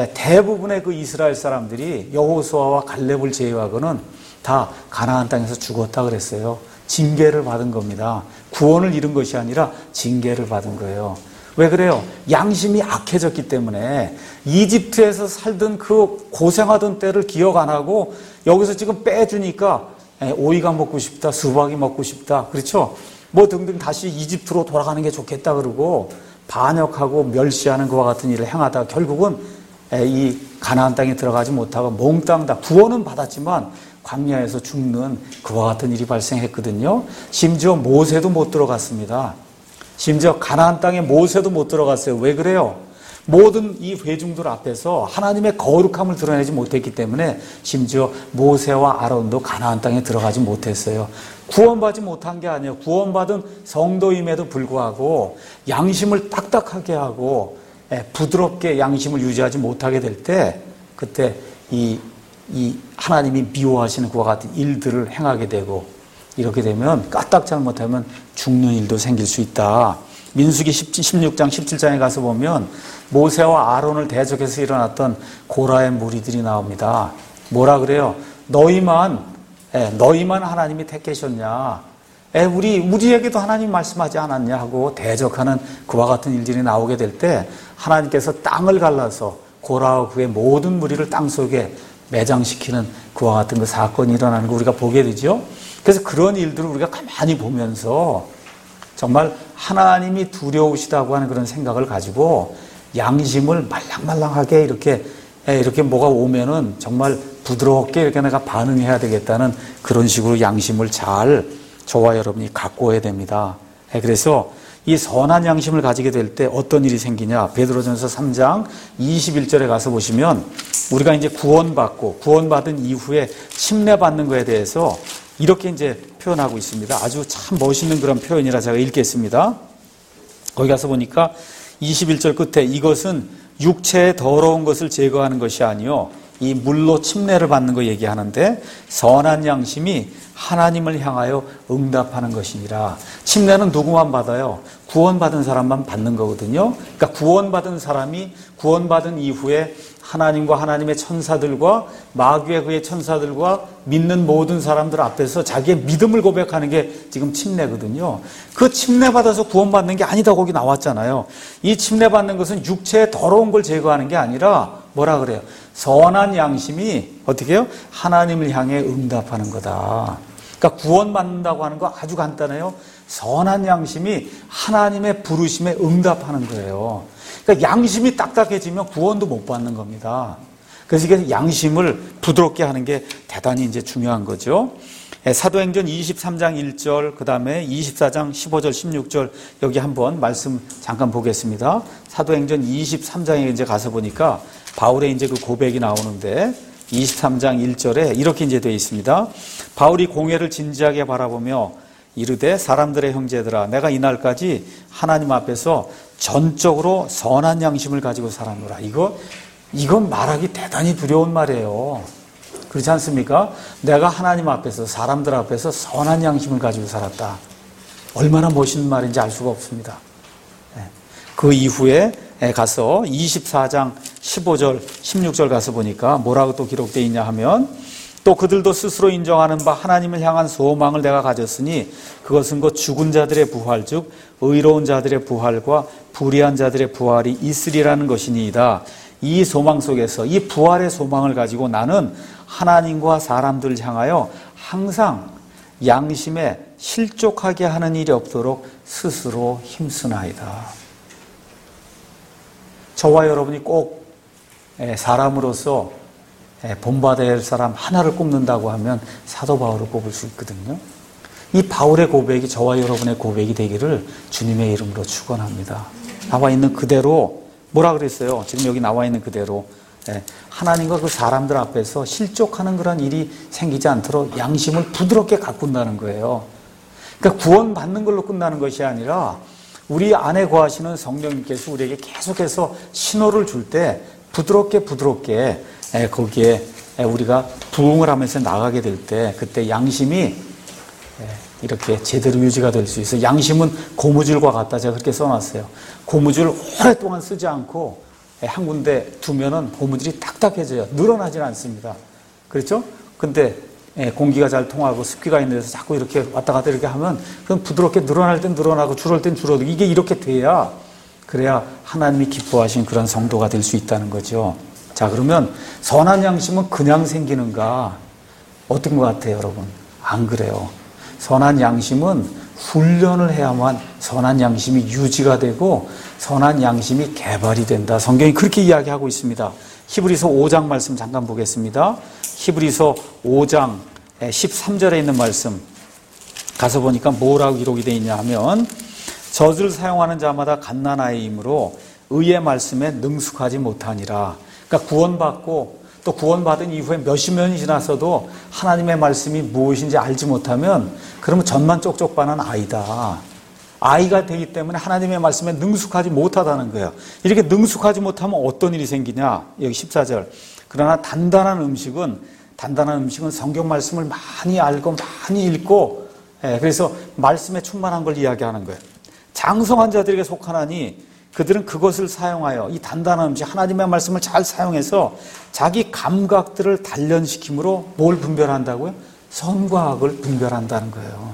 대부분의 그 이스라엘 사람들이 여호수아와 갈렙을 제외하고는 다 가나안 땅에서 죽었다 그랬어요. 징계를 받은 겁니다. 구원을 잃은 것이 아니라 징계를 받은 거예요. 왜 그래요? 양심이 악해졌기 때문에 이집트에서 살던 그 고생하던 때를 기억 안 하고 여기서 지금 빼주니까 오이가 먹고 싶다, 수박이 먹고 싶다, 그렇죠? 뭐 등등 다시 이집트로 돌아가는 게 좋겠다 그러고 반역하고 멸시하는 것과 같은 일을 행하다가 결국은 이 가나안 땅에 들어가지 못하고 몽땅 다 구원은 받았지만 광야에서 죽는 그와 같은 일이 발생했거든요. 심지어 모세도 못 들어갔습니다. 심지어 가나안 땅에 모세도 못 들어갔어요. 왜 그래요? 모든 이 회중들 앞에서 하나님의 거룩함을 드러내지 못했기 때문에 심지어 모세와 아론도 가나안 땅에 들어가지 못했어요. 구원받지 못한 게 아니에요. 구원받은 성도임에도 불구하고 양심을 딱딱하게 하고 부드럽게 양심을 유지하지 못하게 될 때 그때 이, 이 하나님이 미워하시는 그와 같은 일들을 행하게 되고 이렇게 되면 까딱 잘못하면 죽는 일도 생길 수 있다. 민수기 십육 장 십칠 장에 가서 보면 모세와 아론을 대적해서 일어났던 고라의 무리들이 나옵니다. 뭐라 그래요? 너희만 너희만 하나님이 택하셨냐? 우리 우리에게도 하나님 말씀하지 않았냐 하고 대적하는 그와 같은 일들이 나오게 될 때 하나님께서 땅을 갈라서 고라 후에 모든 무리를 땅속에 매장시키는 그와 같은 그 사건이 일어나는 거 우리가 보게 되죠. 그래서 그런 일들을 우리가 가만히 보면서 정말 하나님이 두려우시다고 하는 그런 생각을 가지고 양심을 말랑말랑하게 이렇게 이렇게 뭐가 오면은 정말 부드럽게 이렇게 내가 반응해야 되겠다는 그런 식으로 양심을 잘 저와 여러분이 갖고 와야 됩니다. 그래서 이 선한 양심을 가지게 될 때 어떤 일이 생기냐? 베드로전서 삼 장 이십일 절에 가서 보시면 우리가 이제 구원받고 구원받은 이후에 침례받는 것에 대해서 이렇게 이제 표현하고 있습니다. 아주 참 멋있는 그런 표현이라 제가 읽겠습니다. 거기 가서 보니까 이십일 절 끝에 이것은 육체의 더러운 것을 제거하는 것이 아니요 이 물로 침례를 받는 거 얘기하는데 선한 양심이 하나님을 향하여 응답하는 것이니라. 침례는 누구만 받아요? 구원받은 사람만 받는 거거든요. 그러니까 구원받은 사람이 구원받은 이후에 하나님과 하나님의 천사들과 마귀의 그의 천사들과 믿는 모든 사람들 앞에서 자기의 믿음을 고백하는 게 지금 침례거든요. 그 침례 받아서 구원받는 게 아니다 거기 나왔잖아요. 이 침례 받는 것은 육체의 더러운 걸 제거하는 게 아니라 뭐라 그래요? 선한 양심이 어떻게 해요? 하나님을 향해 응답하는 거다. 그러니까 구원받는다고 하는 거 아주 간단해요. 선한 양심이 하나님의 부르심에 응답하는 거예요. 그러니까 양심이 딱딱해지면 구원도 못 받는 겁니다. 그래서 이게 양심을 부드럽게 하는 게 대단히 이제 중요한 거죠. 사도행전 이십삼 장 일 절, 그 다음에 이십사 장 십오 절, 십육 절, 여기 한번 말씀 잠깐 보겠습니다. 사도행전 이십삼 장에 이제 가서 보니까 바울의 이제 그 고백이 나오는데 이십삼 장 일 절에 이렇게 이제 되어 있습니다. 바울이 공회를 진지하게 바라보며 이르되 사람들의 형제들아 내가 이날까지 하나님 앞에서 전적으로 선한 양심을 가지고 살았노라. 이거 이건 말하기 대단히 두려운 말이에요. 그렇지 않습니까? 내가 하나님 앞에서 사람들 앞에서 선한 양심을 가지고 살았다. 얼마나 멋있는 말인지 알 수가 없습니다. 그 이후에 가서 이십사 장 십오 절, 십육 절 가서 보니까 뭐라고 또 기록되어 있냐 하면 또 그들도 스스로 인정하는 바 하나님을 향한 소망을 내가 가졌으니 그것은 곧 죽은 자들의 부활 즉 의로운 자들의 부활과 불의한 자들의 부활이 있으리라는 것이니이다. 이 소망 속에서 이 부활의 소망을 가지고 나는 하나님과 사람들을 향하여 항상 양심에 실족하게 하는 일이 없도록 스스로 힘쓰나이다. 저와 여러분이 꼭 사람으로서 본받아야 할 사람 하나를 꼽는다고 하면 사도 바울을 꼽을 수 있거든요. 이 바울의 고백이 저와 여러분의 고백이 되기를 주님의 이름으로 축원합니다. 나와 있는 그대로 뭐라 그랬어요? 지금 여기 나와 있는 그대로 하나님과 그 사람들 앞에서 실족하는 그런 일이 생기지 않도록 양심을 부드럽게 가꾼다는 거예요. 그러니까 구원받는 걸로 끝나는 것이 아니라 우리 안에 거하시는 성령님께서 우리에게 계속해서 신호를 줄 때 부드럽게 부드럽게 거기에 우리가 부응을 하면서 나가게 될 때 그때 양심이 이렇게 제대로 유지가 될 수 있어요. 양심은 고무줄과 같다. 제가 그렇게 써놨어요. 고무줄 오랫동안 쓰지 않고 한 군데 두면은 고무줄이 딱딱해져요. 늘어나질 않습니다. 그렇죠? 근데 공기가 잘 통하고 습기가 있는 데서 자꾸 이렇게 왔다 갔다 이렇게 하면 그럼 부드럽게 늘어날 땐 늘어나고 줄을 땐 줄어도 이게 이렇게 돼야 그래야 하나님이 기뻐하신 그런 성도가 될 수 있다는 거죠. 자, 그러면 선한 양심은 그냥 생기는가? 어떤 것 같아요, 여러분? 안 그래요. 선한 양심은 훈련을 해야만 선한 양심이 유지가 되고 선한 양심이 개발이 된다. 성경이 그렇게 이야기하고 있습니다. 히브리서 오 장 말씀 잠깐 보겠습니다. 히브리서 오 장 십삼 절에 있는 말씀 가서 보니까 뭐라고 기록이 되어 있냐 하면 젖을 사용하는 자마다 갓난아이이므로 의의 말씀에 능숙하지 못하니라. 그러니까 구원받고 또 구원받은 이후에 몇십 년이 지났어도 하나님의 말씀이 무엇인지 알지 못하면 그러면 젖만 쪽쪽 빠는 아이다. 아이가 되기 때문에 하나님의 말씀에 능숙하지 못하다는 거예요. 이렇게 능숙하지 못하면 어떤 일이 생기냐? 여기 십사 절. 그러나 단단한 음식은 단단한 음식은 성경 말씀을 많이 알고 많이 읽고 그래서 말씀에 충만한 걸 이야기하는 거예요. 장성한 자들에게 속하나니 그들은 그것을 사용하여 이 단단한 음식 하나님의 말씀을 잘 사용해서 자기 감각들을 단련시킴으로 뭘 분별한다고요? 선과 악을 분별한다는 거예요.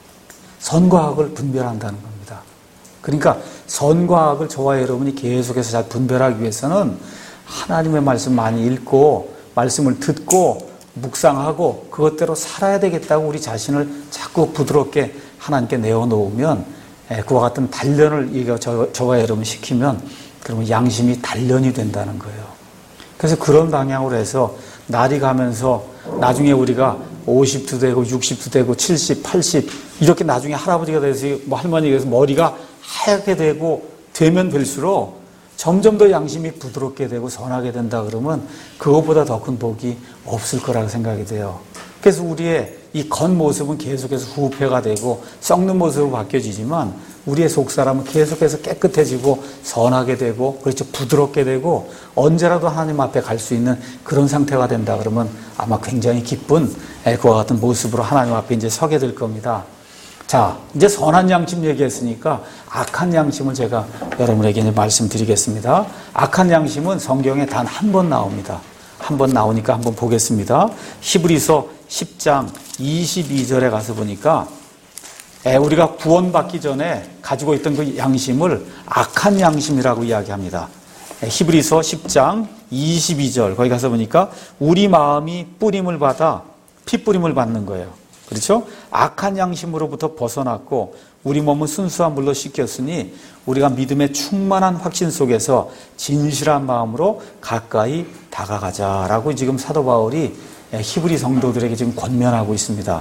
선과 악을 분별한다는 겁니다. 그러니까 선과 악을 저와 여러분이 계속해서 잘 분별하기 위해서는 하나님의 말씀 많이 읽고 말씀을 듣고 묵상하고 그것대로 살아야 되겠다고 우리 자신을 자꾸 부드럽게 하나님께 내어놓으면 그와 같은 단련을 이거 저, 저와 여러분 시키면 그러면 양심이 단련이 된다는 거예요. 그래서 그런 방향으로 해서 날이 가면서 나중에 우리가 오십도 되고 육십도 되고 칠십, 팔십 이렇게 나중에 할아버지가 돼서 뭐 할머니가 돼서 머리가 하얗게 되고 되면 될수록 점점 더 양심이 부드럽게 되고 선하게 된다 그러면 그것보다 더 큰 복이 없을 거라고 생각이 돼요. 그래서 우리의 이 겉모습은 계속해서 후패가 되고 썩는 모습으로 바뀌어지지만 우리의 속사람은 계속해서 깨끗해지고 선하게 되고 그렇죠 부드럽게 되고 언제라도 하나님 앞에 갈 수 있는 그런 상태가 된다 그러면 아마 굉장히 기쁜 그와 같은 모습으로 하나님 앞에 이제 서게 될 겁니다. 자, 이제 선한 양심 얘기했으니까 악한 양심을 제가 여러분에게 이제 말씀드리겠습니다. 악한 양심은 성경에 단 한 번 나옵니다. 한 번 나오니까 한번 보겠습니다. 히브리서 십 장 이십이 절에 가서 보니까 우리가 구원받기 전에 가지고 있던 그 양심을 악한 양심이라고 이야기합니다. 히브리서 십 장 이십이 절 거기 가서 보니까 우리 마음이 뿌림을 받아 피 뿌림을 받는 거예요. 그렇죠? 악한 양심으로부터 벗어났고 우리 몸은 순수한 물로 씻겼으니 우리가 믿음의 충만한 확신 속에서 진실한 마음으로 가까이 다가가자라고 지금 사도 바울이 히브리 성도들에게 지금 권면하고 있습니다.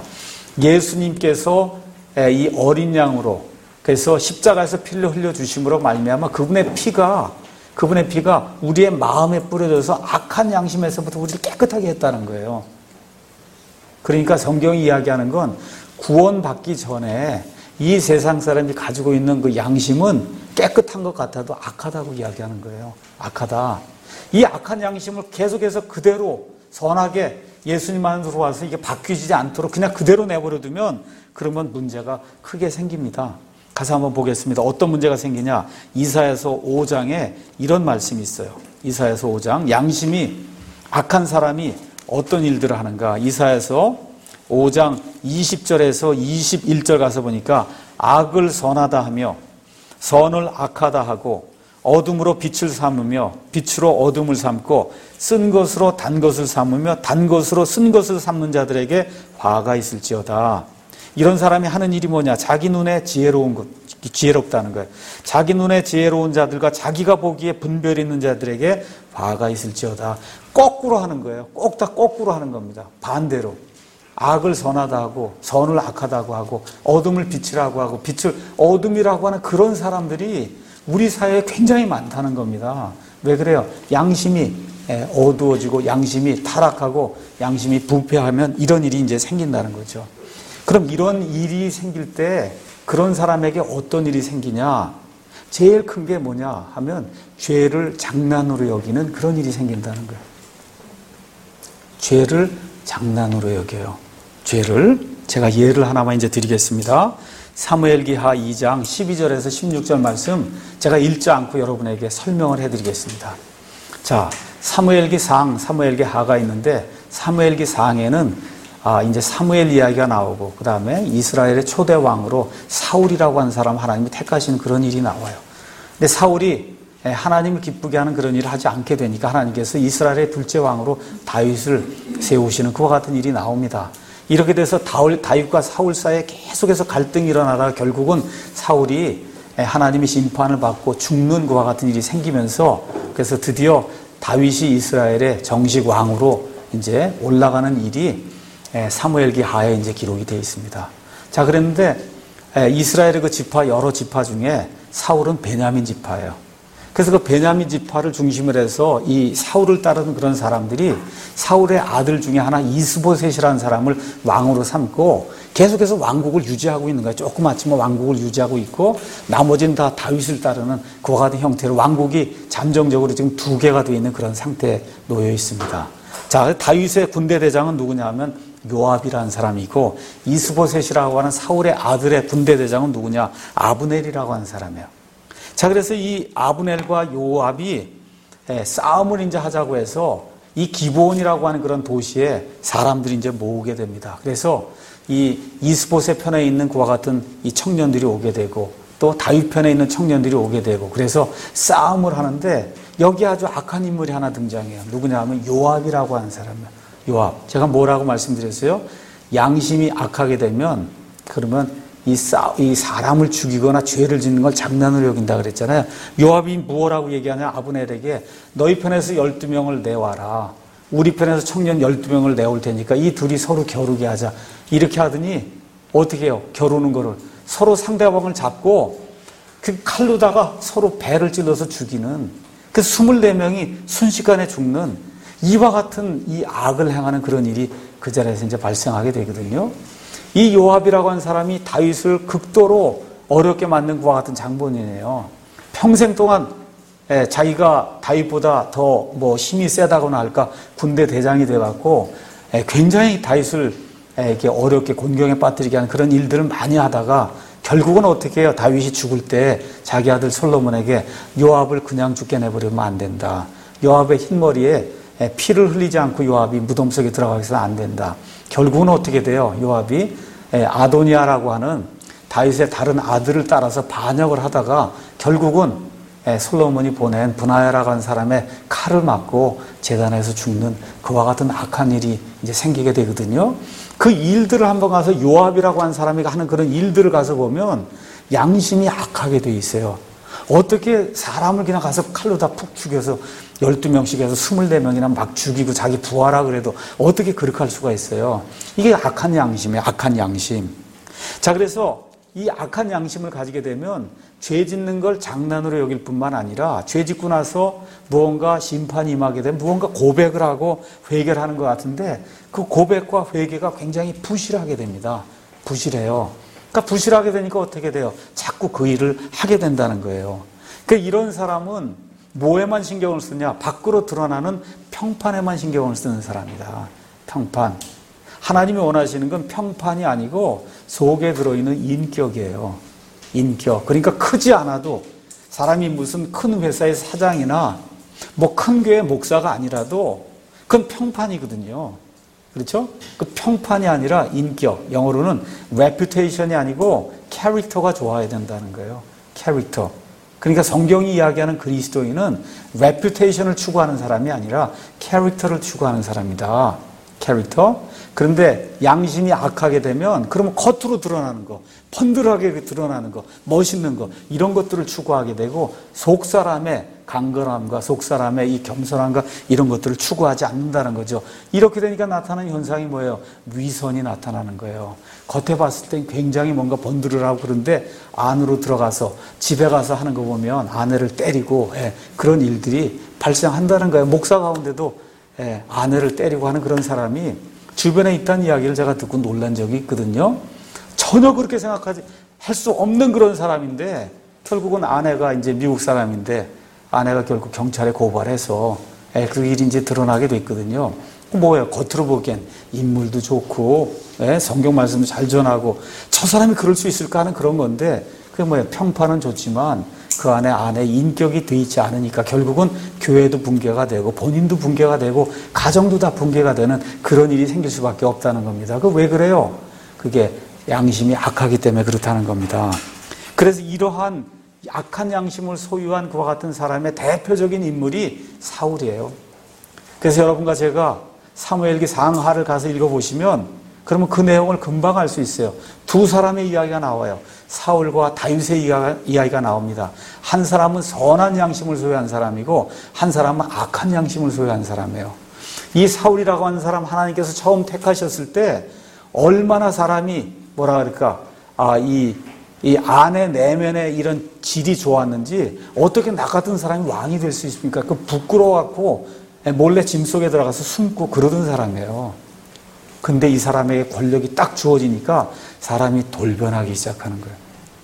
예수님께서 이 어린 양으로 그래서 십자가에서 피를 흘려주심으로 말미암아 그분의 피가 그분의 피가 우리의 마음에 뿌려져서 악한 양심에서부터 우리를 깨끗하게 했다는 거예요. 그러니까 성경이 이야기하는 건 구원받기 전에 이 세상 사람이 가지고 있는 그 양심은 깨끗한 것 같아도 악하다고 이야기하는 거예요. 악하다. 이 악한 양심을 계속해서 그대로 선하게 예수님 안으로 들어와서 이게 바뀌지 않도록 그냥 그대로 내버려두면 그러면 문제가 크게 생깁니다. 가서 한번 보겠습니다. 어떤 문제가 생기냐? 이사야서 오 장에 이런 말씀이 있어요. 이사야서 오 장 양심이 악한 사람이 어떤 일들을 하는가? 이사야서 오 장 이십 절에서 이십일 절 가서 보니까 악을 선하다 하며 선을 악하다 하고 어둠으로 빛을 삼으며 빛으로 어둠을 삼고 쓴 것으로 단 것을 삼으며 단 것으로 쓴 것을 삼는 자들에게 화가 있을지어다. 이런 사람이 하는 일이 뭐냐? 자기 눈에 지혜로운 것, 지혜롭다는 거예요. 자기 눈에 지혜로운 자들과 자기가 보기에 분별 있는 자들에게 화가 있을지어다. 거꾸로 하는 거예요. 꼭 다 거꾸로 하는 겁니다. 반대로. 악을 선하다 하고 선을 악하다고 하고 어둠을 빛이라고 하고 빛을 어둠이라고 하는 그런 사람들이 우리 사회에 굉장히 많다는 겁니다. 왜 그래요? 양심이 어두워지고 양심이 타락하고 양심이 부패하면 이런 일이 이제 생긴다는 거죠. 그럼 이런 일이 생길 때 그런 사람에게 어떤 일이 생기냐? 제일 큰 게 뭐냐 하면 죄를 장난으로 여기는 그런 일이 생긴다는 거예요. 죄를 장난으로 여겨요. 죄를 제가 예를 하나만 이제 드리겠습니다. 사무엘기하 이 장 십이 절에서 십육 절 말씀 제가 읽지 않고 여러분에게 설명을 해드리겠습니다. 자, 사무엘기상, 사무엘기하가 있는데 사무엘기상에는 아, 이제 사무엘 이야기가 나오고 그 다음에 이스라엘의 초대 왕으로 사울이라고 하는 사람 하나님이 택하시는 그런 일이 나와요. 근데 사울이 하나님을 기쁘게 하는 그런 일을 하지 않게 되니까 하나님께서 이스라엘의 둘째 왕으로 다윗을 세우시는 그와 같은 일이 나옵니다. 이렇게 돼서 다윗과 사울 사이에 계속해서 갈등이 일어나다가 결국은 사울이 하나님의 심판을 받고 죽는 그와 같은 일이 생기면서 그래서 드디어 다윗이 이스라엘의 정식 왕으로 이제 올라가는 일이 사무엘기 하에 이제 기록이 되어 있습니다. 자, 그랬는데 이스라엘의 그 지파 여러 지파 중에 사울은 베냐민 지파예요. 그래서 그 베냐민 지파를 중심으로 해서 이 사울을 따르는 그런 사람들이 사울의 아들 중에 하나 이스보셋이라는 사람을 왕으로 삼고 계속해서 왕국을 유지하고 있는 거예요. 조그맣지만 왕국을 유지하고 있고 나머지는 다 다윗을 따르는 그와 같은 형태로 왕국이 잠정적으로 지금 두 개가 되어 있는 그런 상태에 놓여 있습니다. 자, 다윗의 군대 대장은 누구냐 하면 요압이라는 사람이고 이스보셋이라고 하는 사울의 아들의 군대 대장은 누구냐? 아브넬이라고 하는 사람이에요. 자, 그래서 이 아브넬과 요압이 싸움을 이제 하자고 해서 이 기브온이라고 하는 그런 도시에 사람들이 이제 모으게 됩니다. 그래서 이 이스보셋 편에 있는 그와 같은 이 청년들이 오게 되고 또 다윗 편에 있는 청년들이 오게 되고 그래서 싸움을 하는데 여기 아주 악한 인물이 하나 등장해요. 누구냐 하면 요압이라고 하는 사람이에요. 요압. 제가 뭐라고 말씀드렸어요? 양심이 악하게 되면 그러면 이, 싸, 이 사람을 죽이거나 죄를 짓는 걸 장난으로 여긴다 그랬잖아요. 요압이 뭐라고 얘기하냐? 아브넬에게 너희 편에서 열두 명을 내와라. 우리 편에서 청년 열두 명을 내올 테니까 이 둘이 서로 겨루게 하자. 이렇게 하더니 어떻게 해요? 겨루는 거를 서로 상대방을 잡고 그 칼로다가 서로 배를 찔러서 죽이는 그 스물네 명이 순식간에 죽는 이와 같은 이 악을 행하는 그런 일이 그 자리에서 이제 발생하게 되거든요. 이 요압이라고 하는 사람이 다윗을 극도로 어렵게 만든 그와 같은 장본인이에요. 평생 동안 예, 자기가 다윗보다 더 뭐 힘이 세다거나 할까 군대 대장이 돼갖고 예, 굉장히 다윗을 예, 이렇게 어렵게 곤경에 빠뜨리게 하는 그런 일들을 많이 하다가 결국은 어떻게 해요? 다윗이 죽을 때 자기 아들 솔로몬에게 요압을 그냥 죽게 내버리면 안 된다. 요압의 흰머리에 예, 피를 흘리지 않고 요압이 무덤 속에 들어가서는 안 된다. 결국은 어떻게 돼요? 요압이 예, 아도니아라고 하는 다윗의 다른 아들을 따라서 반역을 하다가 결국은 예, 솔로몬이 보낸 브나야라고 하는 사람의 칼을 맞고 제단에서 죽는 그와 같은 악한 일이 이제 생기게 되거든요. 그 일들을 한번 가서 요압이라고 하는 사람이 하는 그런 일들을 가서 보면 양심이 악하게 돼 있어요. 어떻게 사람을 그냥 가서 칼로 다 푹 죽여서 열두 명씩 해서 스물네 명이나 막 죽이고 자기 부하라 그래도 어떻게 그렇게 할 수가 있어요. 이게 악한 양심이에요. 악한 양심. 자, 그래서 이 악한 양심을 가지게 되면 죄 짓는 걸 장난으로 여길 뿐만 아니라 죄 짓고 나서 무언가 심판이 임하게 되면 무언가 고백을 하고 회개를 하는 것 같은데 그 고백과 회개가 굉장히 부실하게 됩니다. 부실해요. 그러니까 부실하게 되니까 어떻게 돼요? 자꾸 그 일을 하게 된다는 거예요. 그러니까 이런 사람은 뭐에만 신경을 쓰냐? 밖으로 드러나는 평판에만 신경을 쓰는 사람이다. 평판. 하나님이 원하시는 건 평판이 아니고 속에 들어있는 인격이에요. 인격. 그러니까 크지 않아도 사람이 무슨 큰 회사의 사장이나 뭐 큰 교회 목사가 아니라도 그건 평판이거든요. 그렇죠? 그 평판이 아니라 인격. 영어로는 reputation이 아니고 캐릭터가 좋아야 된다는 거예요. 캐릭터. 그러니까 성경이 이야기하는 그리스도인은 reputation을 추구하는 사람이 아니라 캐릭터를 추구하는 사람이다. 캐릭터. 그런데 양심이 악하게 되면 그러면 겉으로 드러나는 거, 펀들하게 드러나는 거, 멋있는 거 이런 것들을 추구하게 되고 속사람의 강건함과 속사람의 이 겸손함과 이런 것들을 추구하지 않는다는 거죠. 이렇게 되니까 나타나는 현상이 뭐예요? 위선이 나타나는 거예요. 겉에 봤을 땐 굉장히 뭔가 번들으라고 그런데 안으로 들어가서 집에 가서 하는 거 보면 아내를 때리고 예, 그런 일들이 발생한다는 거예요. 목사 가운데도 예, 아내를 때리고 하는 그런 사람이 주변에 있다는 이야기를 제가 듣고 놀란 적이 있거든요. 전혀 그렇게 생각하지 할 수 없는 그런 사람인데 결국은 아내가 이제 미국 사람인데 아내가 결국 경찰에 고발해서 예, 그 일이 이제 드러나게 됐거든요. 뭐예요? 겉으로 보기엔 인물도 좋고 예, 성경 말씀도 잘 전하고 저 사람이 그럴 수 있을까 하는 그런 건데 그게 뭐예요? 평판은 좋지만 그 안에 안에 인격이 돼 있지 않으니까 결국은 교회도 붕괴가 되고 본인도 붕괴가 되고 가정도 다 붕괴가 되는 그런 일이 생길 수밖에 없다는 겁니다. 그 왜 그래요? 그게 양심이 악하기 때문에 그렇다는 겁니다. 그래서 이러한 악한 양심을 소유한 그와 같은 사람의 대표적인 인물이 사울이에요. 그래서 여러분과 제가 사무엘기 상하를 가서 읽어보시면 그러면 그 내용을 금방 알 수 있어요. 두 사람의 이야기가 나와요. 사울과 다윗의 이야기가 나옵니다. 한 사람은 선한 양심을 소유한 사람이고 한 사람은 악한 양심을 소유한 사람이에요. 이 사울이라고 하는 사람 하나님께서 처음 택하셨을 때 얼마나 사람이 뭐라 그럴까 아, 이, 이 안에 내면에 이런 질이 좋았는지 어떻게 나 같은 사람이 왕이 될 수 있습니까? 그 부끄러워갖고 몰래 짐 속에 들어가서 숨고 그러던 사람이에요. 근데 이 사람에게 권력이 딱 주어지니까 사람이 돌변하기 시작하는 거예요.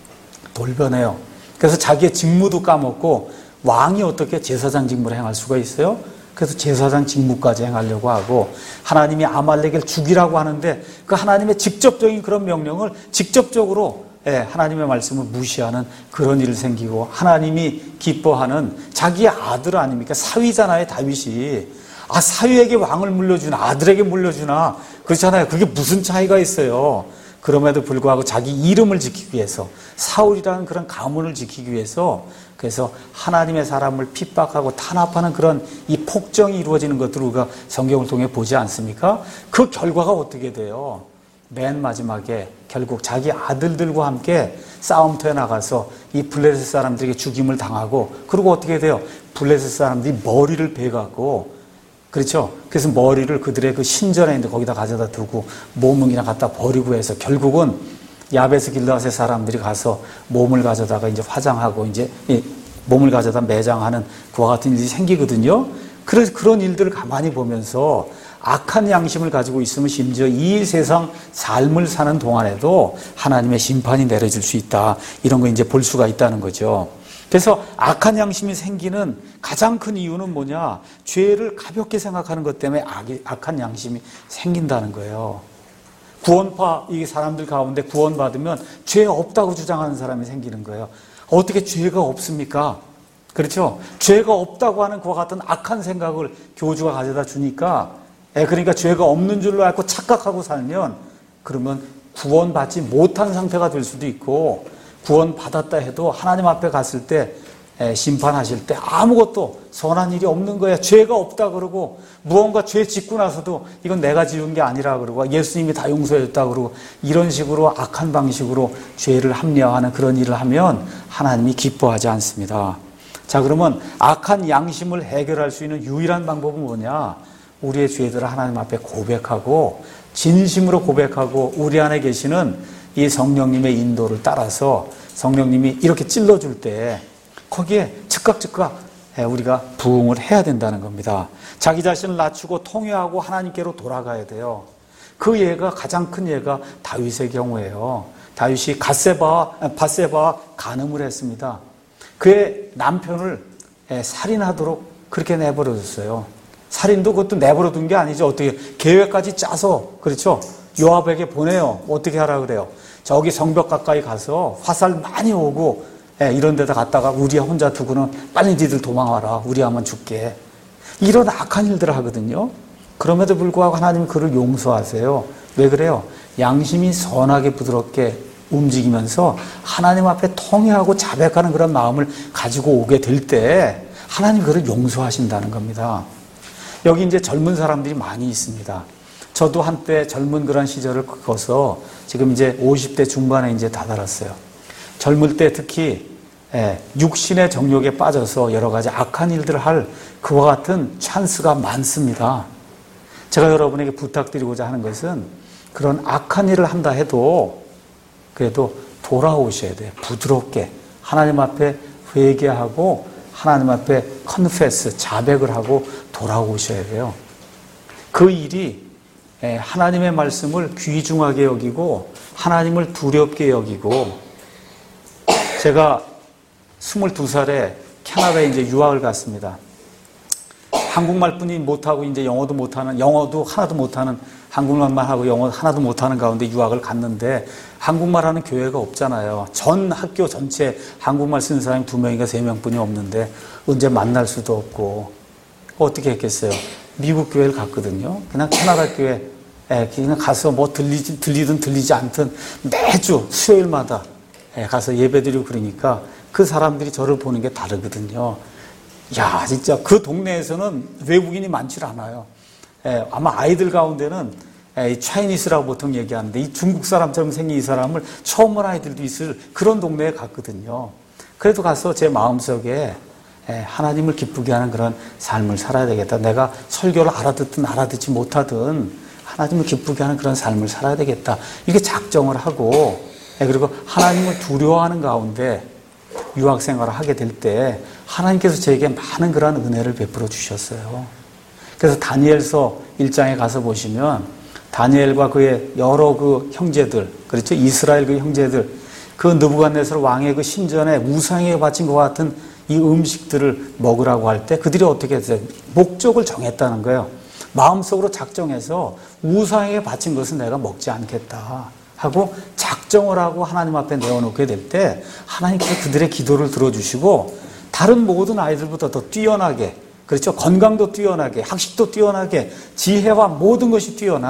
돌변해요. 그래서 자기의 직무도 까먹고 왕이 어떻게 제사장 직무를 행할 수가 있어요? 그래서 제사장 직무까지 행하려고 하고 하나님이 아말렉을 죽이라고 하는데 그 하나님의 직접적인 그런 명령을 직접적으로 예, 하나님의 말씀을 무시하는 그런 일이 생기고 하나님이 기뻐하는 자기의 아들 아닙니까? 사위잖아요, 다윗이. 아, 사위에게 왕을 물려주나 아들에게 물려주나 그렇잖아요. 그게 무슨 차이가 있어요. 그럼에도 불구하고 자기 이름을 지키기 위해서, 사울이라는 그런 가문을 지키기 위해서, 그래서 하나님의 사람을 핍박하고 탄압하는 그런 이 폭정이 이루어지는 것들을 우리가 성경을 통해 보지 않습니까? 그 결과가 어떻게 돼요? 맨 마지막에 결국 자기 아들들과 함께 싸움터에 나가서 이 블레셋 사람들에게 죽임을 당하고, 그리고 어떻게 돼요? 블레셋 사람들이 머리를 베갖고, 그렇죠? 그래서 머리를 그들의 그 신전에 있는데 거기다 가져다 두고 몸은 그냥 갖다 버리고 해서 결국은 야베스 길르앗의 사람들이 가서 몸을 가져다가 이제 화장하고 이제 몸을 가져다 매장하는 그와 같은 일이 생기거든요. 그래서 그런 일들을 가만히 보면서 악한 양심을 가지고 있으면 심지어 이 세상 삶을 사는 동안에도 하나님의 심판이 내려질 수 있다. 이런 거 이제 볼 수가 있다는 거죠. 그래서 악한 양심이 생기는 가장 큰 이유는 뭐냐? 죄를 가볍게 생각하는 것 때문에 악한 양심이 생긴다는 거예요. 구원파, 이 사람들 가운데 구원받으면 죄 없다고 주장하는 사람이 생기는 거예요. 어떻게 죄가 없습니까? 그렇죠? 죄가 없다고 하는 그와 같은 악한 생각을 교주가 가져다 주니까, 그러니까 죄가 없는 줄로 알고 착각하고 살면 그러면 구원받지 못한 상태가 될 수도 있고, 구원받았다 해도 하나님 앞에 갔을 때 심판하실 때 아무것도 선한 일이 없는 거야. 죄가 없다 그러고, 무언가 죄 짓고 나서도 이건 내가 지은 게 아니라 그러고, 예수님이 다 용서해 줬다 그러고, 이런 식으로 악한 방식으로 죄를 합리화하는 그런 일을 하면 하나님이 기뻐하지 않습니다. 자, 그러면 악한 양심을 해결할 수 있는 유일한 방법은 뭐냐? 우리의 죄들을 하나님 앞에 고백하고, 진심으로 고백하고, 우리 안에 계시는 이 성령님의 인도를 따라서 성령님이 이렇게 찔러줄 때 거기에 즉각 즉각 우리가 부응을 해야 된다는 겁니다. 자기 자신을 낮추고 통회하고 하나님께로 돌아가야 돼요. 그 예가, 가장 큰 예가 다윗의 경우예요. 다윗이 갓세바, 바세바와 간음을 했습니다. 그의 남편을 살인하도록 그렇게 내버려뒀어요. 살인도 그것도 내버려둔 게 아니죠. 어떻게 계획까지 짜서, 그렇죠? 요압에게 보내요. 어떻게 하라 그래요? 저기 성벽 가까이 가서 화살 많이 오고, 예, 이런 데다 갔다가 우리야 혼자 두고는 빨리 니들 도망와라. 우리야만 죽게. 이런 악한 일들을 하거든요. 그럼에도 불구하고 하나님 그를 용서하세요. 왜 그래요? 양심이 선하게 부드럽게 움직이면서 하나님 앞에 통회하고 자백하는 그런 마음을 가지고 오게 될 때 하나님 그를 용서하신다는 겁니다. 여기 이제 젊은 사람들이 많이 있습니다. 저도 한때 젊은 그런 시절을 겪어서 지금 이제 오십 대 중반에 이제 다다랐어요. 젊을 때 특히 육신의 정욕에 빠져서 여러 가지 악한 일들을 할 그와 같은 찬스가 많습니다. 제가 여러분에게 부탁드리고자 하는 것은 그런 악한 일을 한다 해도 그래도 돌아오셔야 돼요. 부드럽게 하나님 앞에 회개하고 하나님 앞에 컨페스, 자백을 하고 돌아오셔야 돼요. 그 일이 하나님의 말씀을 귀중하게 여기고 하나님을 두렵게 여기고, 제가 스물두 살에 캐나다에 이제 유학을 갔습니다. 한국말뿐이 못하고 이제 영어도 못하는, 영어도 하나도 못하는, 한국말만 하고 영어 하나도 못하는 가운데 유학을 갔는데 한국말 하는 교회가 없잖아요. 전 학교 전체 한국말 쓰는 사람이 두 명인가 세 명뿐이 없는데 언제 만날 수도 없고 어떻게 했겠어요? 미국 교회를 갔거든요. 그냥 캐나다 교회, 그냥 가서 뭐 들리지, 들리든 들리지 않든 매주 수요일마다 가서 예배드리고 그러니까 그 사람들이 저를 보는 게 다르거든요. 야, 진짜 그 동네에서는 외국인이 많지 않아요. 예, 아마 아이들 가운데는 예, 차이니스라고 보통 얘기하는데 이 중국 사람처럼 생긴 이 사람을 처음 본 아이들도 있을 그런 동네에 갔거든요. 그래도 가서 제 마음속에 예, 하나님을 기쁘게 하는 그런 삶을 살아야 되겠다. 내가 설교를 알아듣든 알아듣지 못하든 하나님을 기쁘게 하는 그런 삶을 살아야 되겠다. 이게 작정을 하고 예, 그리고 하나님을 두려워하는 가운데 유학 생활을 하게 될 때 하나님께서 저에게 많은 그런 은혜를 베풀어 주셨어요. 그래서 다니엘서 일 장에 가서 보시면 다니엘과 그의 여러 그 형제들, 그렇죠? 이스라엘 그 형제들, 그 느부갓네살 왕의 그 신전에 우상에 바친 것 같은 이 음식들을 먹으라고 할 때 그들이 어떻게 했어요? 목적을 정했다는 거예요. 마음속으로 작정해서 우상에 바친 것은 내가 먹지 않겠다 하고 작정을 하고 하나님 앞에 내어놓게 될 때 하나님께서 그들의 기도를 들어주시고 다른 모든 아이들보다 더 뛰어나게, 그렇죠? 건강도 뛰어나게, 학식도 뛰어나게, 지혜와 모든 것이 뛰어난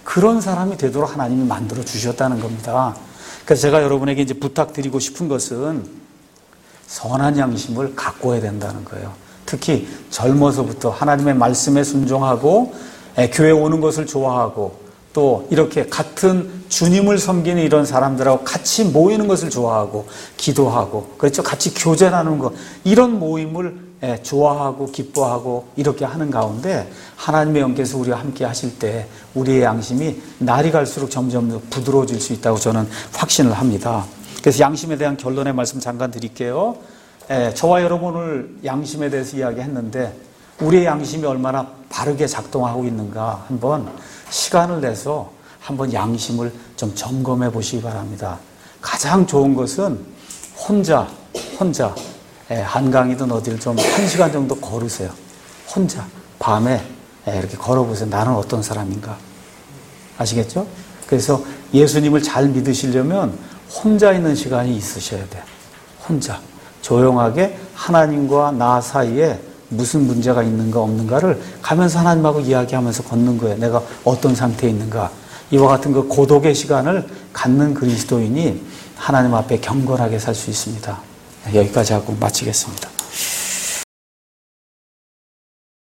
그런 사람이 되도록 하나님이 만들어 주셨다는 겁니다. 그래서 제가 여러분에게 이제 부탁드리고 싶은 것은 선한 양심을 갖고야 된다는 거예요. 특히 젊어서부터 하나님의 말씀에 순종하고 교회 오는 것을 좋아하고 또 이렇게 같은 주님을 섬기는 이런 사람들하고 같이 모이는 것을 좋아하고 기도하고 그렇죠. 같이 교제 나누는 것 이런 모임을 좋아하고 기뻐하고 이렇게 하는 가운데 하나님의 영께서 우리와 함께 하실 때 우리의 양심이 날이 갈수록 점점 더 부드러워질 수 있다고 저는 확신을 합니다. 그래서 양심에 대한 결론의 말씀 잠깐 드릴게요. 저와 여러분 오늘 양심에 대해서 이야기했는데 우리의 양심이 얼마나 바르게 작동하고 있는가 한번 시간을 내서 한번 양심을 좀 점검해 보시기 바랍니다. 가장 좋은 것은 혼자, 혼자, 한강이든 어디를 좀 한 시간 정도 걸으세요. 혼자, 밤에 이렇게 걸어보세요. 나는 어떤 사람인가. 아시겠죠? 그래서 예수님을 잘 믿으시려면 혼자 있는 시간이 있으셔야 돼요. 혼자. 조용하게 하나님과 나 사이에 무슨 문제가 있는가 없는가를 가면서 하나님하고 이야기하면서 걷는 거예요. 내가 어떤 상태에 있는가. 이와 같은 그 고독의 시간을 갖는 그리스도인이 하나님 앞에 경건하게 살 수 있습니다. 여기까지 하고 마치겠습니다.